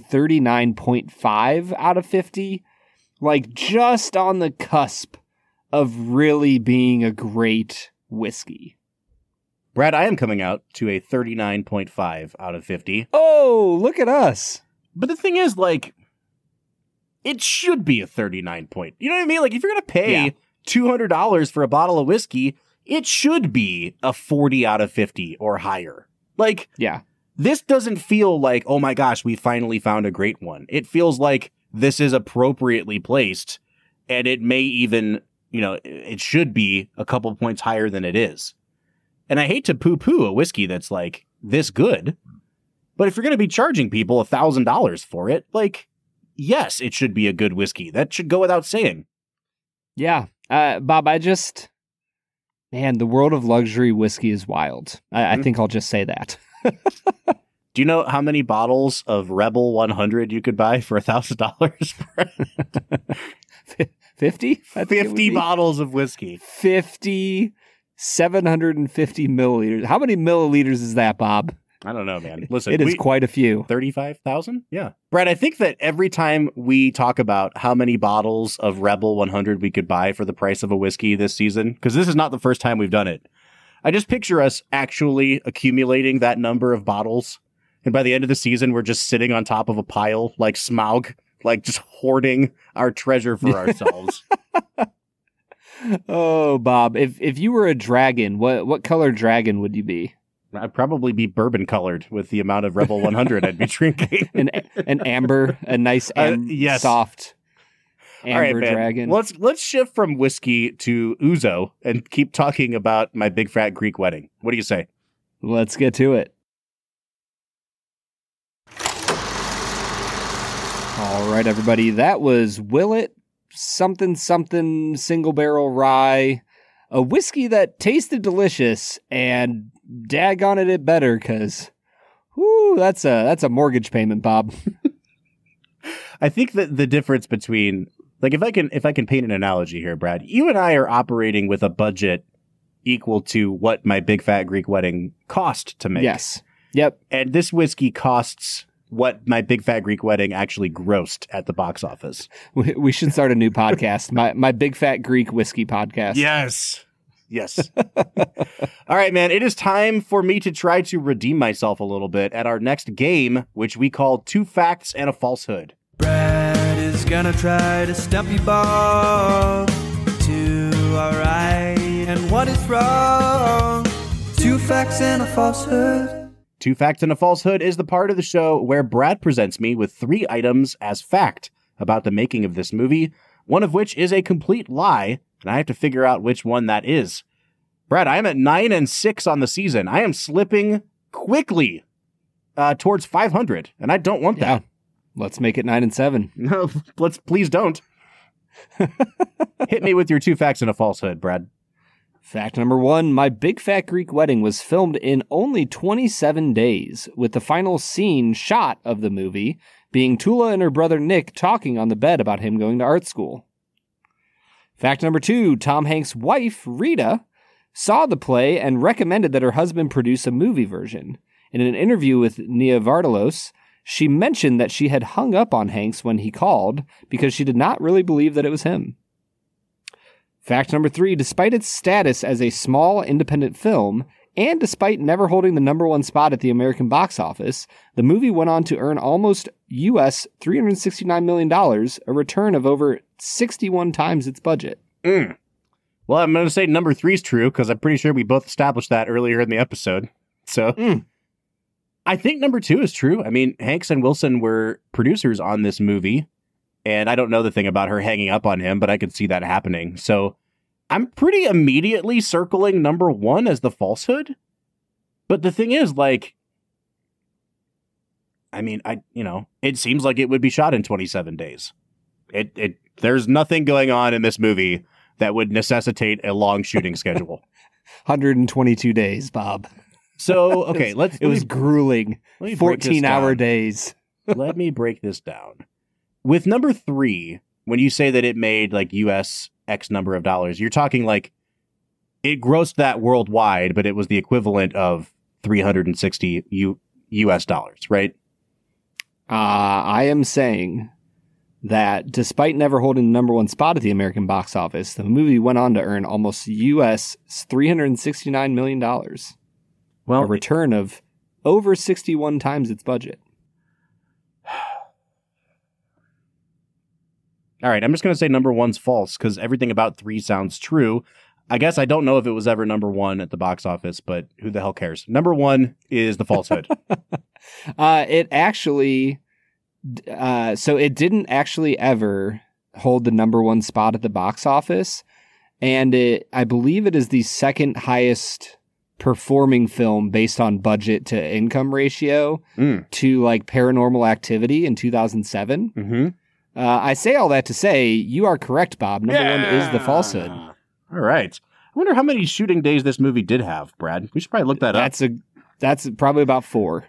39.5 out of 50. Like just on the cusp of really being a great whiskey. Brad, I am coming out to a 39.5 out of 50. Oh, look at us. But the thing is, like, it should be a 39 point. You know what I mean? Like, if you're going to pay $200 for a bottle of whiskey, it should be a 40 out of 50 or higher. Like, this doesn't feel like, oh my gosh, we finally found a great one. It feels like this is appropriately placed, and it may even, it should be a couple points higher than it is. And I hate to poo-poo a whiskey that's like this good, but if you're going to be charging people $1,000 for it, like, yes, it should be a good whiskey. That should go without saying. Yeah. Bob, man, the world of luxury whiskey is wild. I think I'll just say that. Do you know how many bottles of Rebel 100 you could buy for $1,000? 50? 50 bottles of whiskey. 750 milliliters. How many milliliters is that, Bob? I don't know, man. Listen, it is quite a few. 35,000? Yeah. Brad, I think that every time we talk about how many bottles of Rebel 100 we could buy for the price of a whiskey this season, because this is not the first time we've done it, I just picture us actually accumulating that number of bottles. And by the end of the season, we're just sitting on top of a pile like Smaug, like just hoarding our treasure for ourselves. Oh, Bob, if you were a dragon, what color dragon would you be? I'd probably be bourbon colored with the amount of Rebel 100 I'd be drinking. an amber, a nice yes. soft amber all right, man. dragon. Let's shift from whiskey to ouzo and keep talking about My Big Fat Greek Wedding. What do you say? Let's get to it. All right, everybody. That was Willet something single barrel rye, a whiskey that tasted delicious, and daggone it better because, that's a mortgage payment, Bob. I think that the difference between, like, if I can paint an analogy here, Brad, you and I are operating with a budget equal to what My Big Fat Greek Wedding cost to make. Yes. Yep. And this whiskey costs what My Big Fat Greek Wedding actually grossed at the box office. We should start a new podcast, my Big Fat Greek Whiskey podcast. Yes. All right, man. It is time for me to try to redeem myself a little bit at our next game, which we call Two Facts and a Falsehood. Brad is gonna try to stump you, Bob. Two are right and one is wrong. Two facts and a falsehood. Two Facts and a Falsehood is the part of the show where Brad presents me with 3 items as fact about the making of this movie, one of which is a complete lie, and I have to figure out which one that is. Brad, I am at 9-6 on the season. I am slipping quickly towards 500, and I don't want that. Yeah. Let's make it 9-7. No, please don't. Hit me with your 2 facts and a falsehood, Brad. Fact number 1, My Big Fat Greek Wedding was filmed in only 27 days, with the final scene shot of the movie being Tula and her brother Nick talking on the bed about him going to art school. Fact number 2, Tom Hanks' wife, Rita, saw the play and recommended that her husband produce a movie version. In an interview with Nia Vardalos, she mentioned that she had hung up on Hanks when he called because she did not really believe that it was him. Fact number 3, despite its status as a small independent film, and despite never holding the number 1 spot at the American box office, the movie went on to earn almost US $369 million, a return of over 61 times its budget. Well, I'm going to say number 3 is true, because I'm pretty sure we both established that earlier in the episode. So I think number 2 is true. I mean, Hanks and Wilson were producers on this movie, and I don't know the thing about her hanging up on him, but I could see that happening. So I'm pretty immediately circling number 1 as the falsehood. But the thing is, like, I mean, it seems like it would be shot in 27 days. There's nothing going on in this movie that would necessitate a long shooting schedule. 122 days, Bob. So, okay, it was grueling. 14-hour days. Let me break this down. With number 3, when you say that it made like US X number of dollars, you're talking like it grossed that worldwide, but it was the equivalent of 360 US dollars, right? I am saying that despite never holding the number 1 spot at the American box office, the movie went on to earn almost US $369 million. Well, a return of over 61 times its budget. All right, I'm just going to say number 1's false because everything about 3 sounds true. I guess I don't know if it was ever number 1 at the box office, but who the hell cares? Number 1 is the falsehood. It actually So it didn't actually ever hold the number one spot at the box office. And I believe it is the second highest performing film based on budget to income ratio to like Paranormal Activity in 2007. Mm-hmm. I say all that to say you are correct, Bob. Number one is The Falsehood. All right. I wonder how many shooting days this movie did have, Brad. We should probably look that up. That's probably about 4.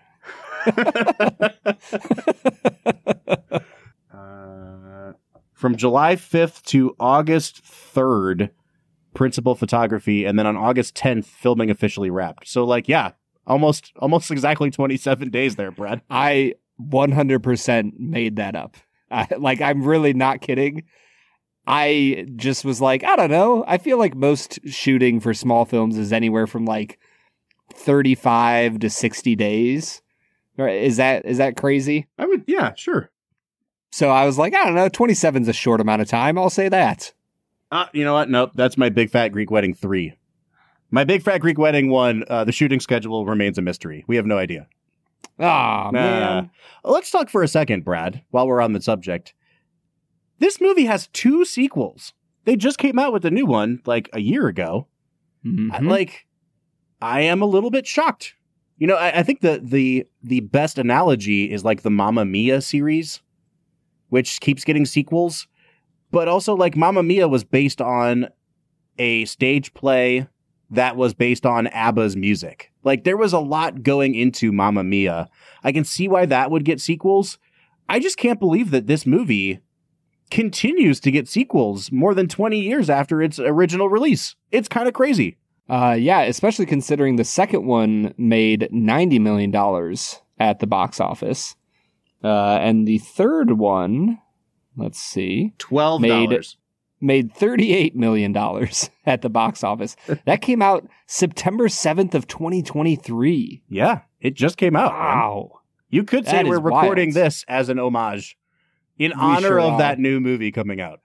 From July 5th to August 3rd, principal photography, and then on August 10th, filming officially wrapped. So, like, yeah, almost exactly 27 days there, Brad. I 100% made that up. I'm really not kidding. I just was like, I don't know. I feel like most shooting for small films is anywhere from like 35 to 60 days. Is that crazy? Yeah, sure. So I was like, I don't know, 27 is a short amount of time. I'll say that. You know what? Nope. That's My Big Fat Greek Wedding 3. My Big Fat Greek Wedding 1, the shooting schedule remains a mystery. We have no idea. Man. Let's talk for a second, Brad, while we're on the subject. This movie has 2 sequels. They just came out with a new one like a year ago. Mm-hmm. I am a little bit shocked. You know, I think the best analogy is like the Mamma Mia series, which keeps getting sequels. But also, like, Mamma Mia was based on a stage play that was based on ABBA's music. Like, there was a lot going into Mamma Mia. I can see why that would get sequels. I just can't believe that this movie continues to get sequels more than 20 years after its original release. It's kind of crazy. Yeah, especially considering the second one made $90 million at the box office. And the third one, let's see, $12. Made $38 million at the box office. That came out September 7th of 2023. Yeah, it just came out. Wow. Man. You could say we're recording this as an homage in honor of that new movie coming out.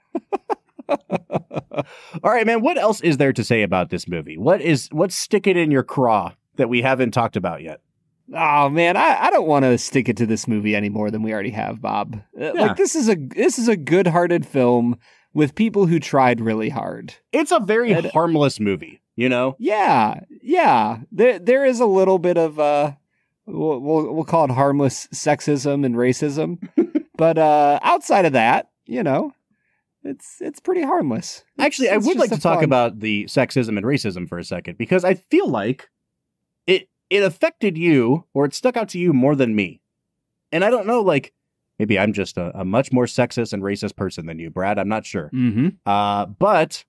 All right, man, what else is there to say about this movie? What's sticking in your craw that we haven't talked about yet? Oh man, I don't want to stick it to this movie any more than we already have, Bob. Yeah. Like this is a good-hearted film with people who tried really hard. It's a very harmless movie, you know? Yeah. There is a little bit of we'll call it harmless sexism and racism, but outside of that, you know, it's pretty harmless. Actually, I would like to talk about the sexism and racism for a second, because I feel like it affected you, or it stuck out to you more than me. And I don't know, like, maybe I'm just a much more sexist and racist person than you, Brad. I'm not sure. Mm-hmm. But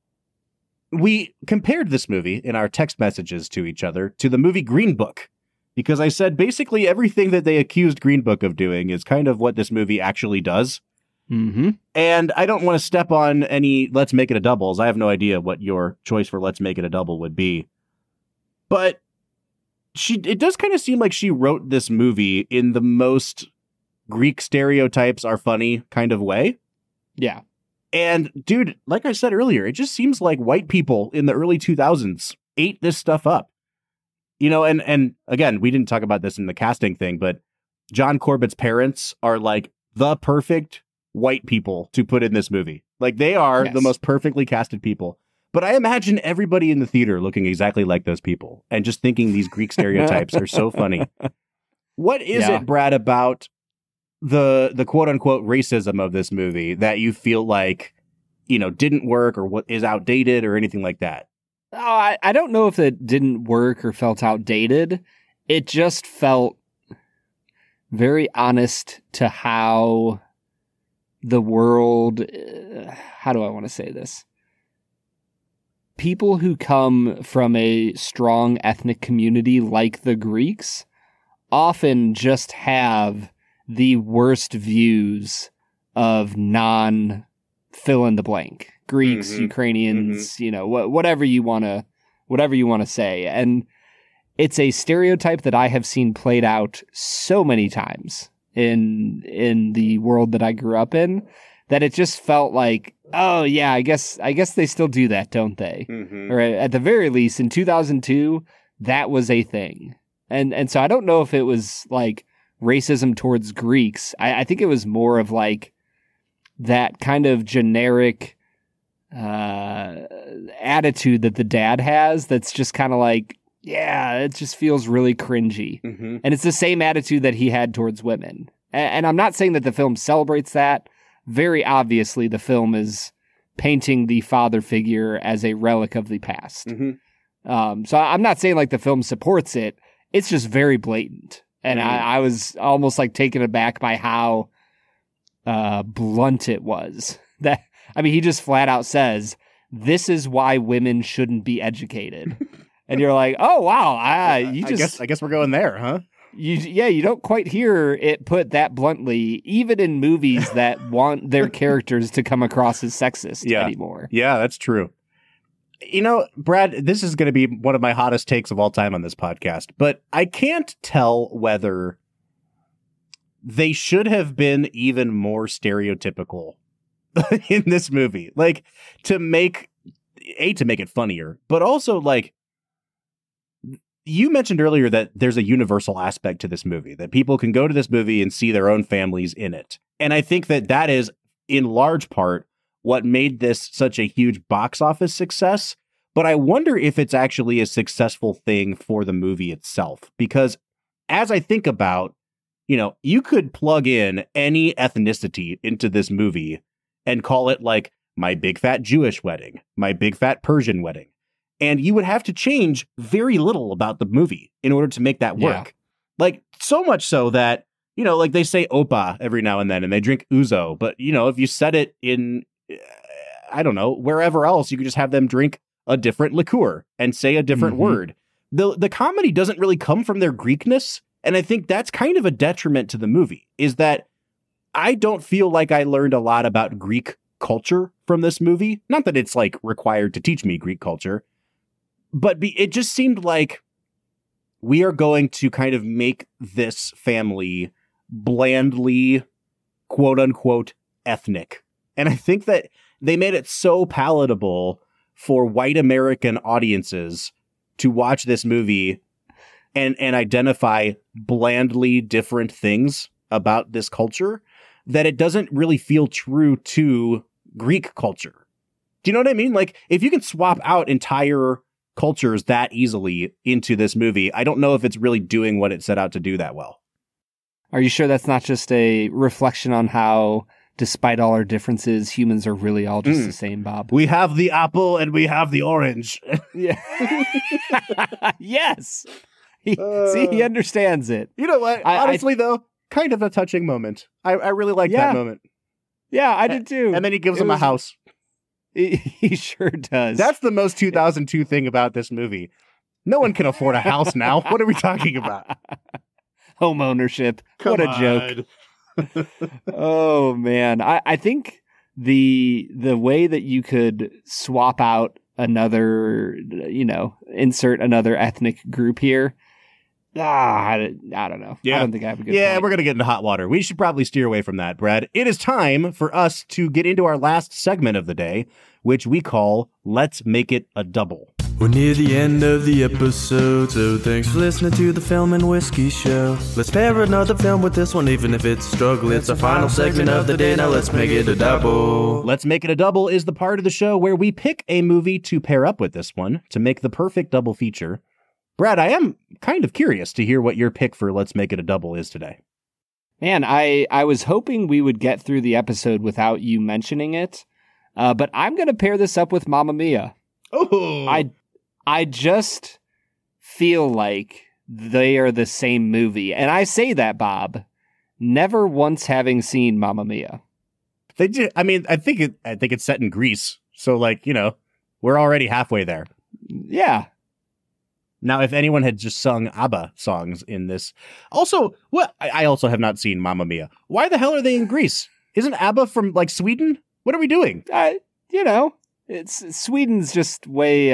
we compared this movie in our text messages to each other to the movie Green Book, because I said basically everything that they accused Green Book of doing is kind of what this movie actually does. Mm-hmm. And I don't want to step on any Let's Make It a Doubles. I have no idea what your choice for Let's Make It a Double would be. But it does kind of seem like she wrote this movie in the most Greek stereotypes are funny kind of way. Yeah. And dude, like I said earlier, it just seems like white people in the early 2000s ate this stuff up. You know, and again, we didn't talk about this in the casting thing, but John Corbett's parents are like the perfect white people to put in this movie. Like they are the most perfectly casted people. But I imagine everybody in the theater looking exactly like those people and just thinking these Greek stereotypes are so funny. What is it, Brad, about the quote unquote racism of this movie that you feel like, you know, didn't work or what is outdated or anything like that? Oh, I don't know if it didn't work or felt outdated. It just felt very honest to how the world, how do I want to say this? People who come from a strong ethnic community like the Greeks often just have the worst views of non-fill in the blank. Greeks, Ukrainians, you know, whatever you want to say. And it's a stereotype that I have seen played out so many times in the world that I grew up in, that it just felt like, oh yeah, I guess they still do that, don't they? Mm-hmm. Or at the very least, in 2002, that was a thing. And so I don't know if it was like racism towards Greeks. I think it was more of like that kind of generic attitude that the dad has that's just kind of like, yeah, it just feels really cringy. Mm-hmm. And it's the same attitude that he had towards women. And I'm not saying that the film celebrates that. Very obviously, the film is painting the father figure as a relic of the past. Mm-hmm. So I'm not saying like the film supports it. It's just very blatant. And I was almost like taken aback by how blunt it was. He just flat out says, this is why women shouldn't be educated. And you're like, oh, wow. I guess we're going there, huh? You don't quite hear it put that bluntly, even in movies that want their characters to come across as sexist anymore. Yeah, that's true. You know, Brad, this is going to be one of my hottest takes of all time on this podcast, but I can't tell whether they should have been even more stereotypical in this movie. Like, to make it funnier, but also, like, you mentioned earlier that there's a universal aspect to this movie, that people can go to this movie and see their own families in it. And I think that is, in large part, what made this such a huge box office success. But I wonder if it's actually a successful thing for the movie itself. Because as I think about, you could plug in any ethnicity into this movie and call it like My Big Fat Jewish Wedding, My Big Fat Persian Wedding. And you would have to change very little about the movie in order to make that work. Yeah. Like, so much so that, like they say Opa every now and then and they drink Ouzo. But, if you set it in, I don't know, wherever else, you could just have them drink a different liqueur and say a different word. The comedy doesn't really come from their Greekness. And I think that's kind of a detriment to the movie, is that I don't feel like I learned a lot about Greek culture from this movie. Not that it's like required to teach me Greek culture. But it just seemed like we are going to kind of make this family blandly, quote unquote, ethnic. And I think that they made it so palatable for white American audiences to watch this movie and identify blandly different things about this culture that it doesn't really feel true to Greek culture. Do you know what I mean? Like, if you can swap out entire cultures that easily into this movie, I don't know if it's really doing what it set out to do that well. Are you sure that's not just a reflection on how, despite all our differences, humans are really all just the same, Bob? We have the apple and we have the orange. Yeah. Yes. He understands it. You know what? Honestly, though, kind of a touching moment. I really like that moment. Yeah, I did too. And then he gives him a house. He sure does. That's the most 2002 thing about this movie. No one can afford a house now. What are we talking about? Home ownership. What a joke. Oh, man. I think the way that you could swap out another, insert another ethnic group here, I don't know. Yeah. I don't think I have a good point. We're going to get into hot water. We should probably steer away from that, Brad. It is time for us to get into our last segment of the day, which we call Let's Make It a Double. We're near the end of the episode, so thanks for listening to the Film and Whiskey Show. Let's pair another film with this one, even if it's a struggle. It's our final segment of the day, now let's make it a double. Let's Make It a Double is the part of the show where we pick a movie to pair up with this one to make the perfect double feature. Brad, I am kind of curious to hear what your pick for Let's Make It a Double is today. Man, I was hoping we would get through the episode without you mentioning it, but I'm going to pair this up with Mamma Mia. Oh, I just feel like they are the same movie, and I say that, Bob, never once having seen Mamma Mia. They do. I mean, I think it's set in Greece, so we're already halfway there. Yeah. Now, if anyone had just sung ABBA songs in this... Also, I also have not seen Mamma Mia. Why the hell are they in Greece? Isn't ABBA from, Sweden? What are we doing? It's Sweden's just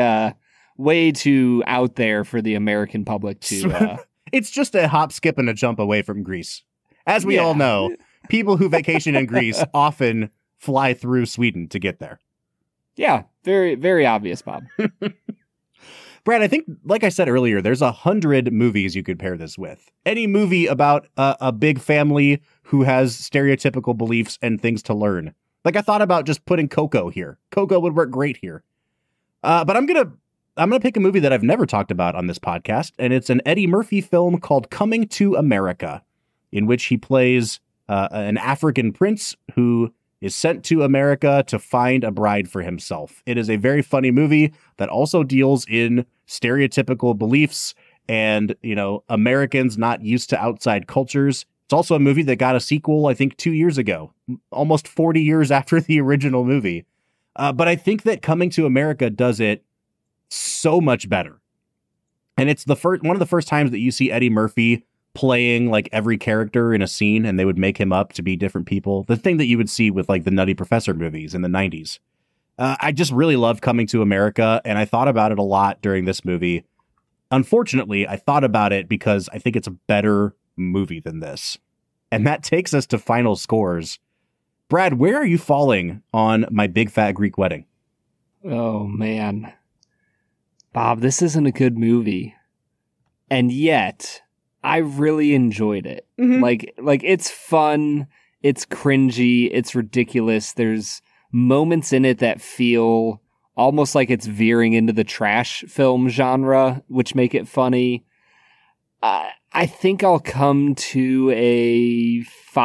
way too out there for the American public to... It's just a hop, skip, and a jump away from Greece. As we all know, people who vacation in Greece often fly through Sweden to get there. Yeah, very, very obvious, Bob. Brad, I think, like I said earlier, there's 100 movies you could pair this with. Any movie about a big family who has stereotypical beliefs and things to learn. Like, I thought about just putting Coco here. Coco would work great here. But I'm gonna pick a movie that I've never talked about on this podcast, and it's an Eddie Murphy film called Coming to America, in which he plays an African prince who is sent to America to find a bride for himself. It is a very funny movie that also deals in stereotypical beliefs and, Americans not used to outside cultures. It's also a movie that got a sequel, I think, 2 years ago, almost 40 years after the original movie. But I think that Coming to America does it so much better. And it's one of the first times that you see Eddie Murphy playing like every character in a scene, and they would make him up to be different people. The thing that you would see with like the Nutty Professor movies in the 90s. I just really loved Coming to America, and I thought about it a lot during this movie. Unfortunately, I thought about it because I think it's a better movie than this. And that takes us to final scores. Brad, where are you falling on My Big Fat Greek Wedding? Oh, man. Bob, this isn't a good movie. And yet, I really enjoyed it. Mm-hmm. Like it's fun, it's cringy, it's ridiculous. There's moments in it that feel almost like it's veering into the trash film genre, which make it funny. I think I'll come to a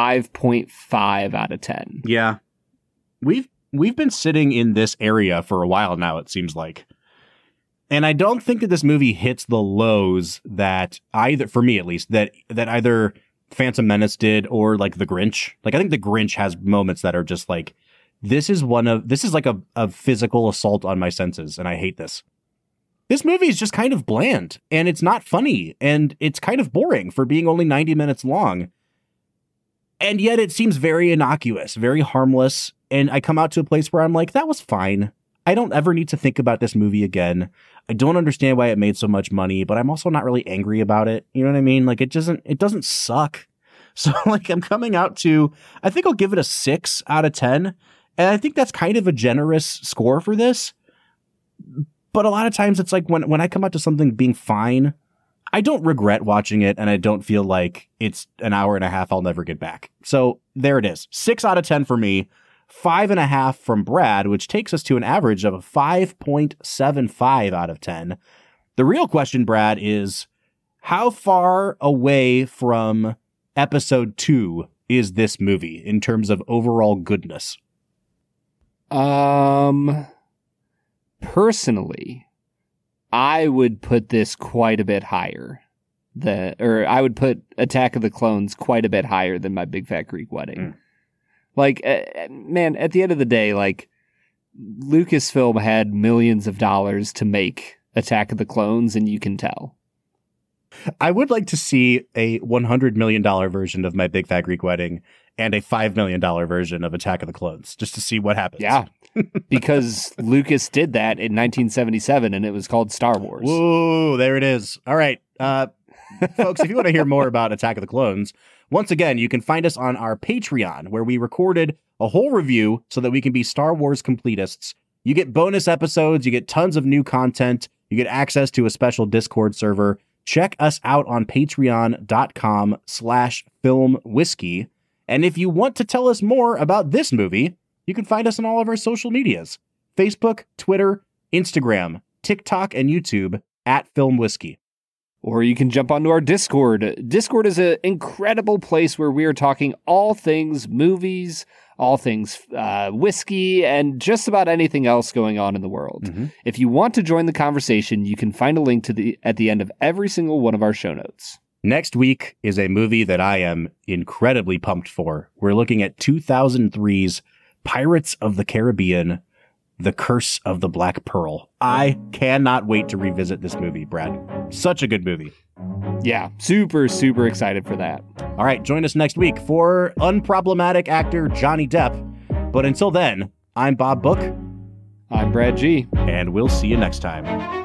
5.5 out of 10. Yeah. We've been sitting in this area for a while now, it seems like. And I don't think that this movie hits the lows that either, for me at least, that either Phantom Menace did or like The Grinch. Like, I think The Grinch has moments that are just like, this is like a physical assault on my senses, and I hate this. This movie is just kind of bland, and it's not funny, and it's kind of boring for being only 90 minutes long. And yet it seems very innocuous, very harmless, and I come out to a place where I'm like, that was fine. I don't ever need to think about this movie again. I don't understand why it made so much money, but I'm also not really angry about it. You know what I mean? Like, it doesn't suck. So like, I'm coming out to, I think I'll give it a 6 out of 10. And I think that's kind of a generous score for this. But a lot of times it's like when I come out to something being fine, I don't regret watching it, and I don't feel like it's an hour and a half I'll never get back. So there it is. 6 out of 10 for me. 5.5 from Brad, which takes us to an average of a 5.75 out of 10. The real question, Brad, is how far away from episode 2 is this movie in terms of overall goodness? Personally, I would put this quite a bit higher. I would put Attack of the Clones quite a bit higher than My Big Fat Greek Wedding. Like, man, at the end of the day, like, Lucasfilm had millions of dollars to make Attack of the Clones, and you can tell. I would like to see a $100 million version of My Big Fat Greek Wedding and a $5 million version of Attack of the Clones, just to see what happens. Yeah, because Lucas did that in 1977, and it was called Star Wars. Whoa, there it is. All right. Folks, if you want to hear more about Attack of the Clones, once again, you can find us on our Patreon, where we recorded a whole review so that we can be Star Wars completists. You get bonus episodes, you get tons of new content, you get access to a special Discord server. Check us out on patreon.com/filmwhiskey. And if you want to tell us more about this movie, you can find us on all of our social medias: Facebook, Twitter, Instagram, TikTok, and YouTube @FilmWhiskey. Or you can jump onto our Discord. Discord is an incredible place where we are talking all things movies, all things whiskey, and just about anything else going on in the world. Mm-hmm. If you want to join the conversation, you can find a link at the end of every single one of our show notes. Next week is a movie that I am incredibly pumped for. We're looking at 2003's Pirates of the Caribbean, The Curse of the Black Pearl. I cannot wait to revisit this movie, Brad. Such a good movie. Yeah, super, super excited for that. All right, join us next week for unproblematic actor Johnny Depp. But until then, I'm Bob Book. I'm Brad G. And we'll see you next time.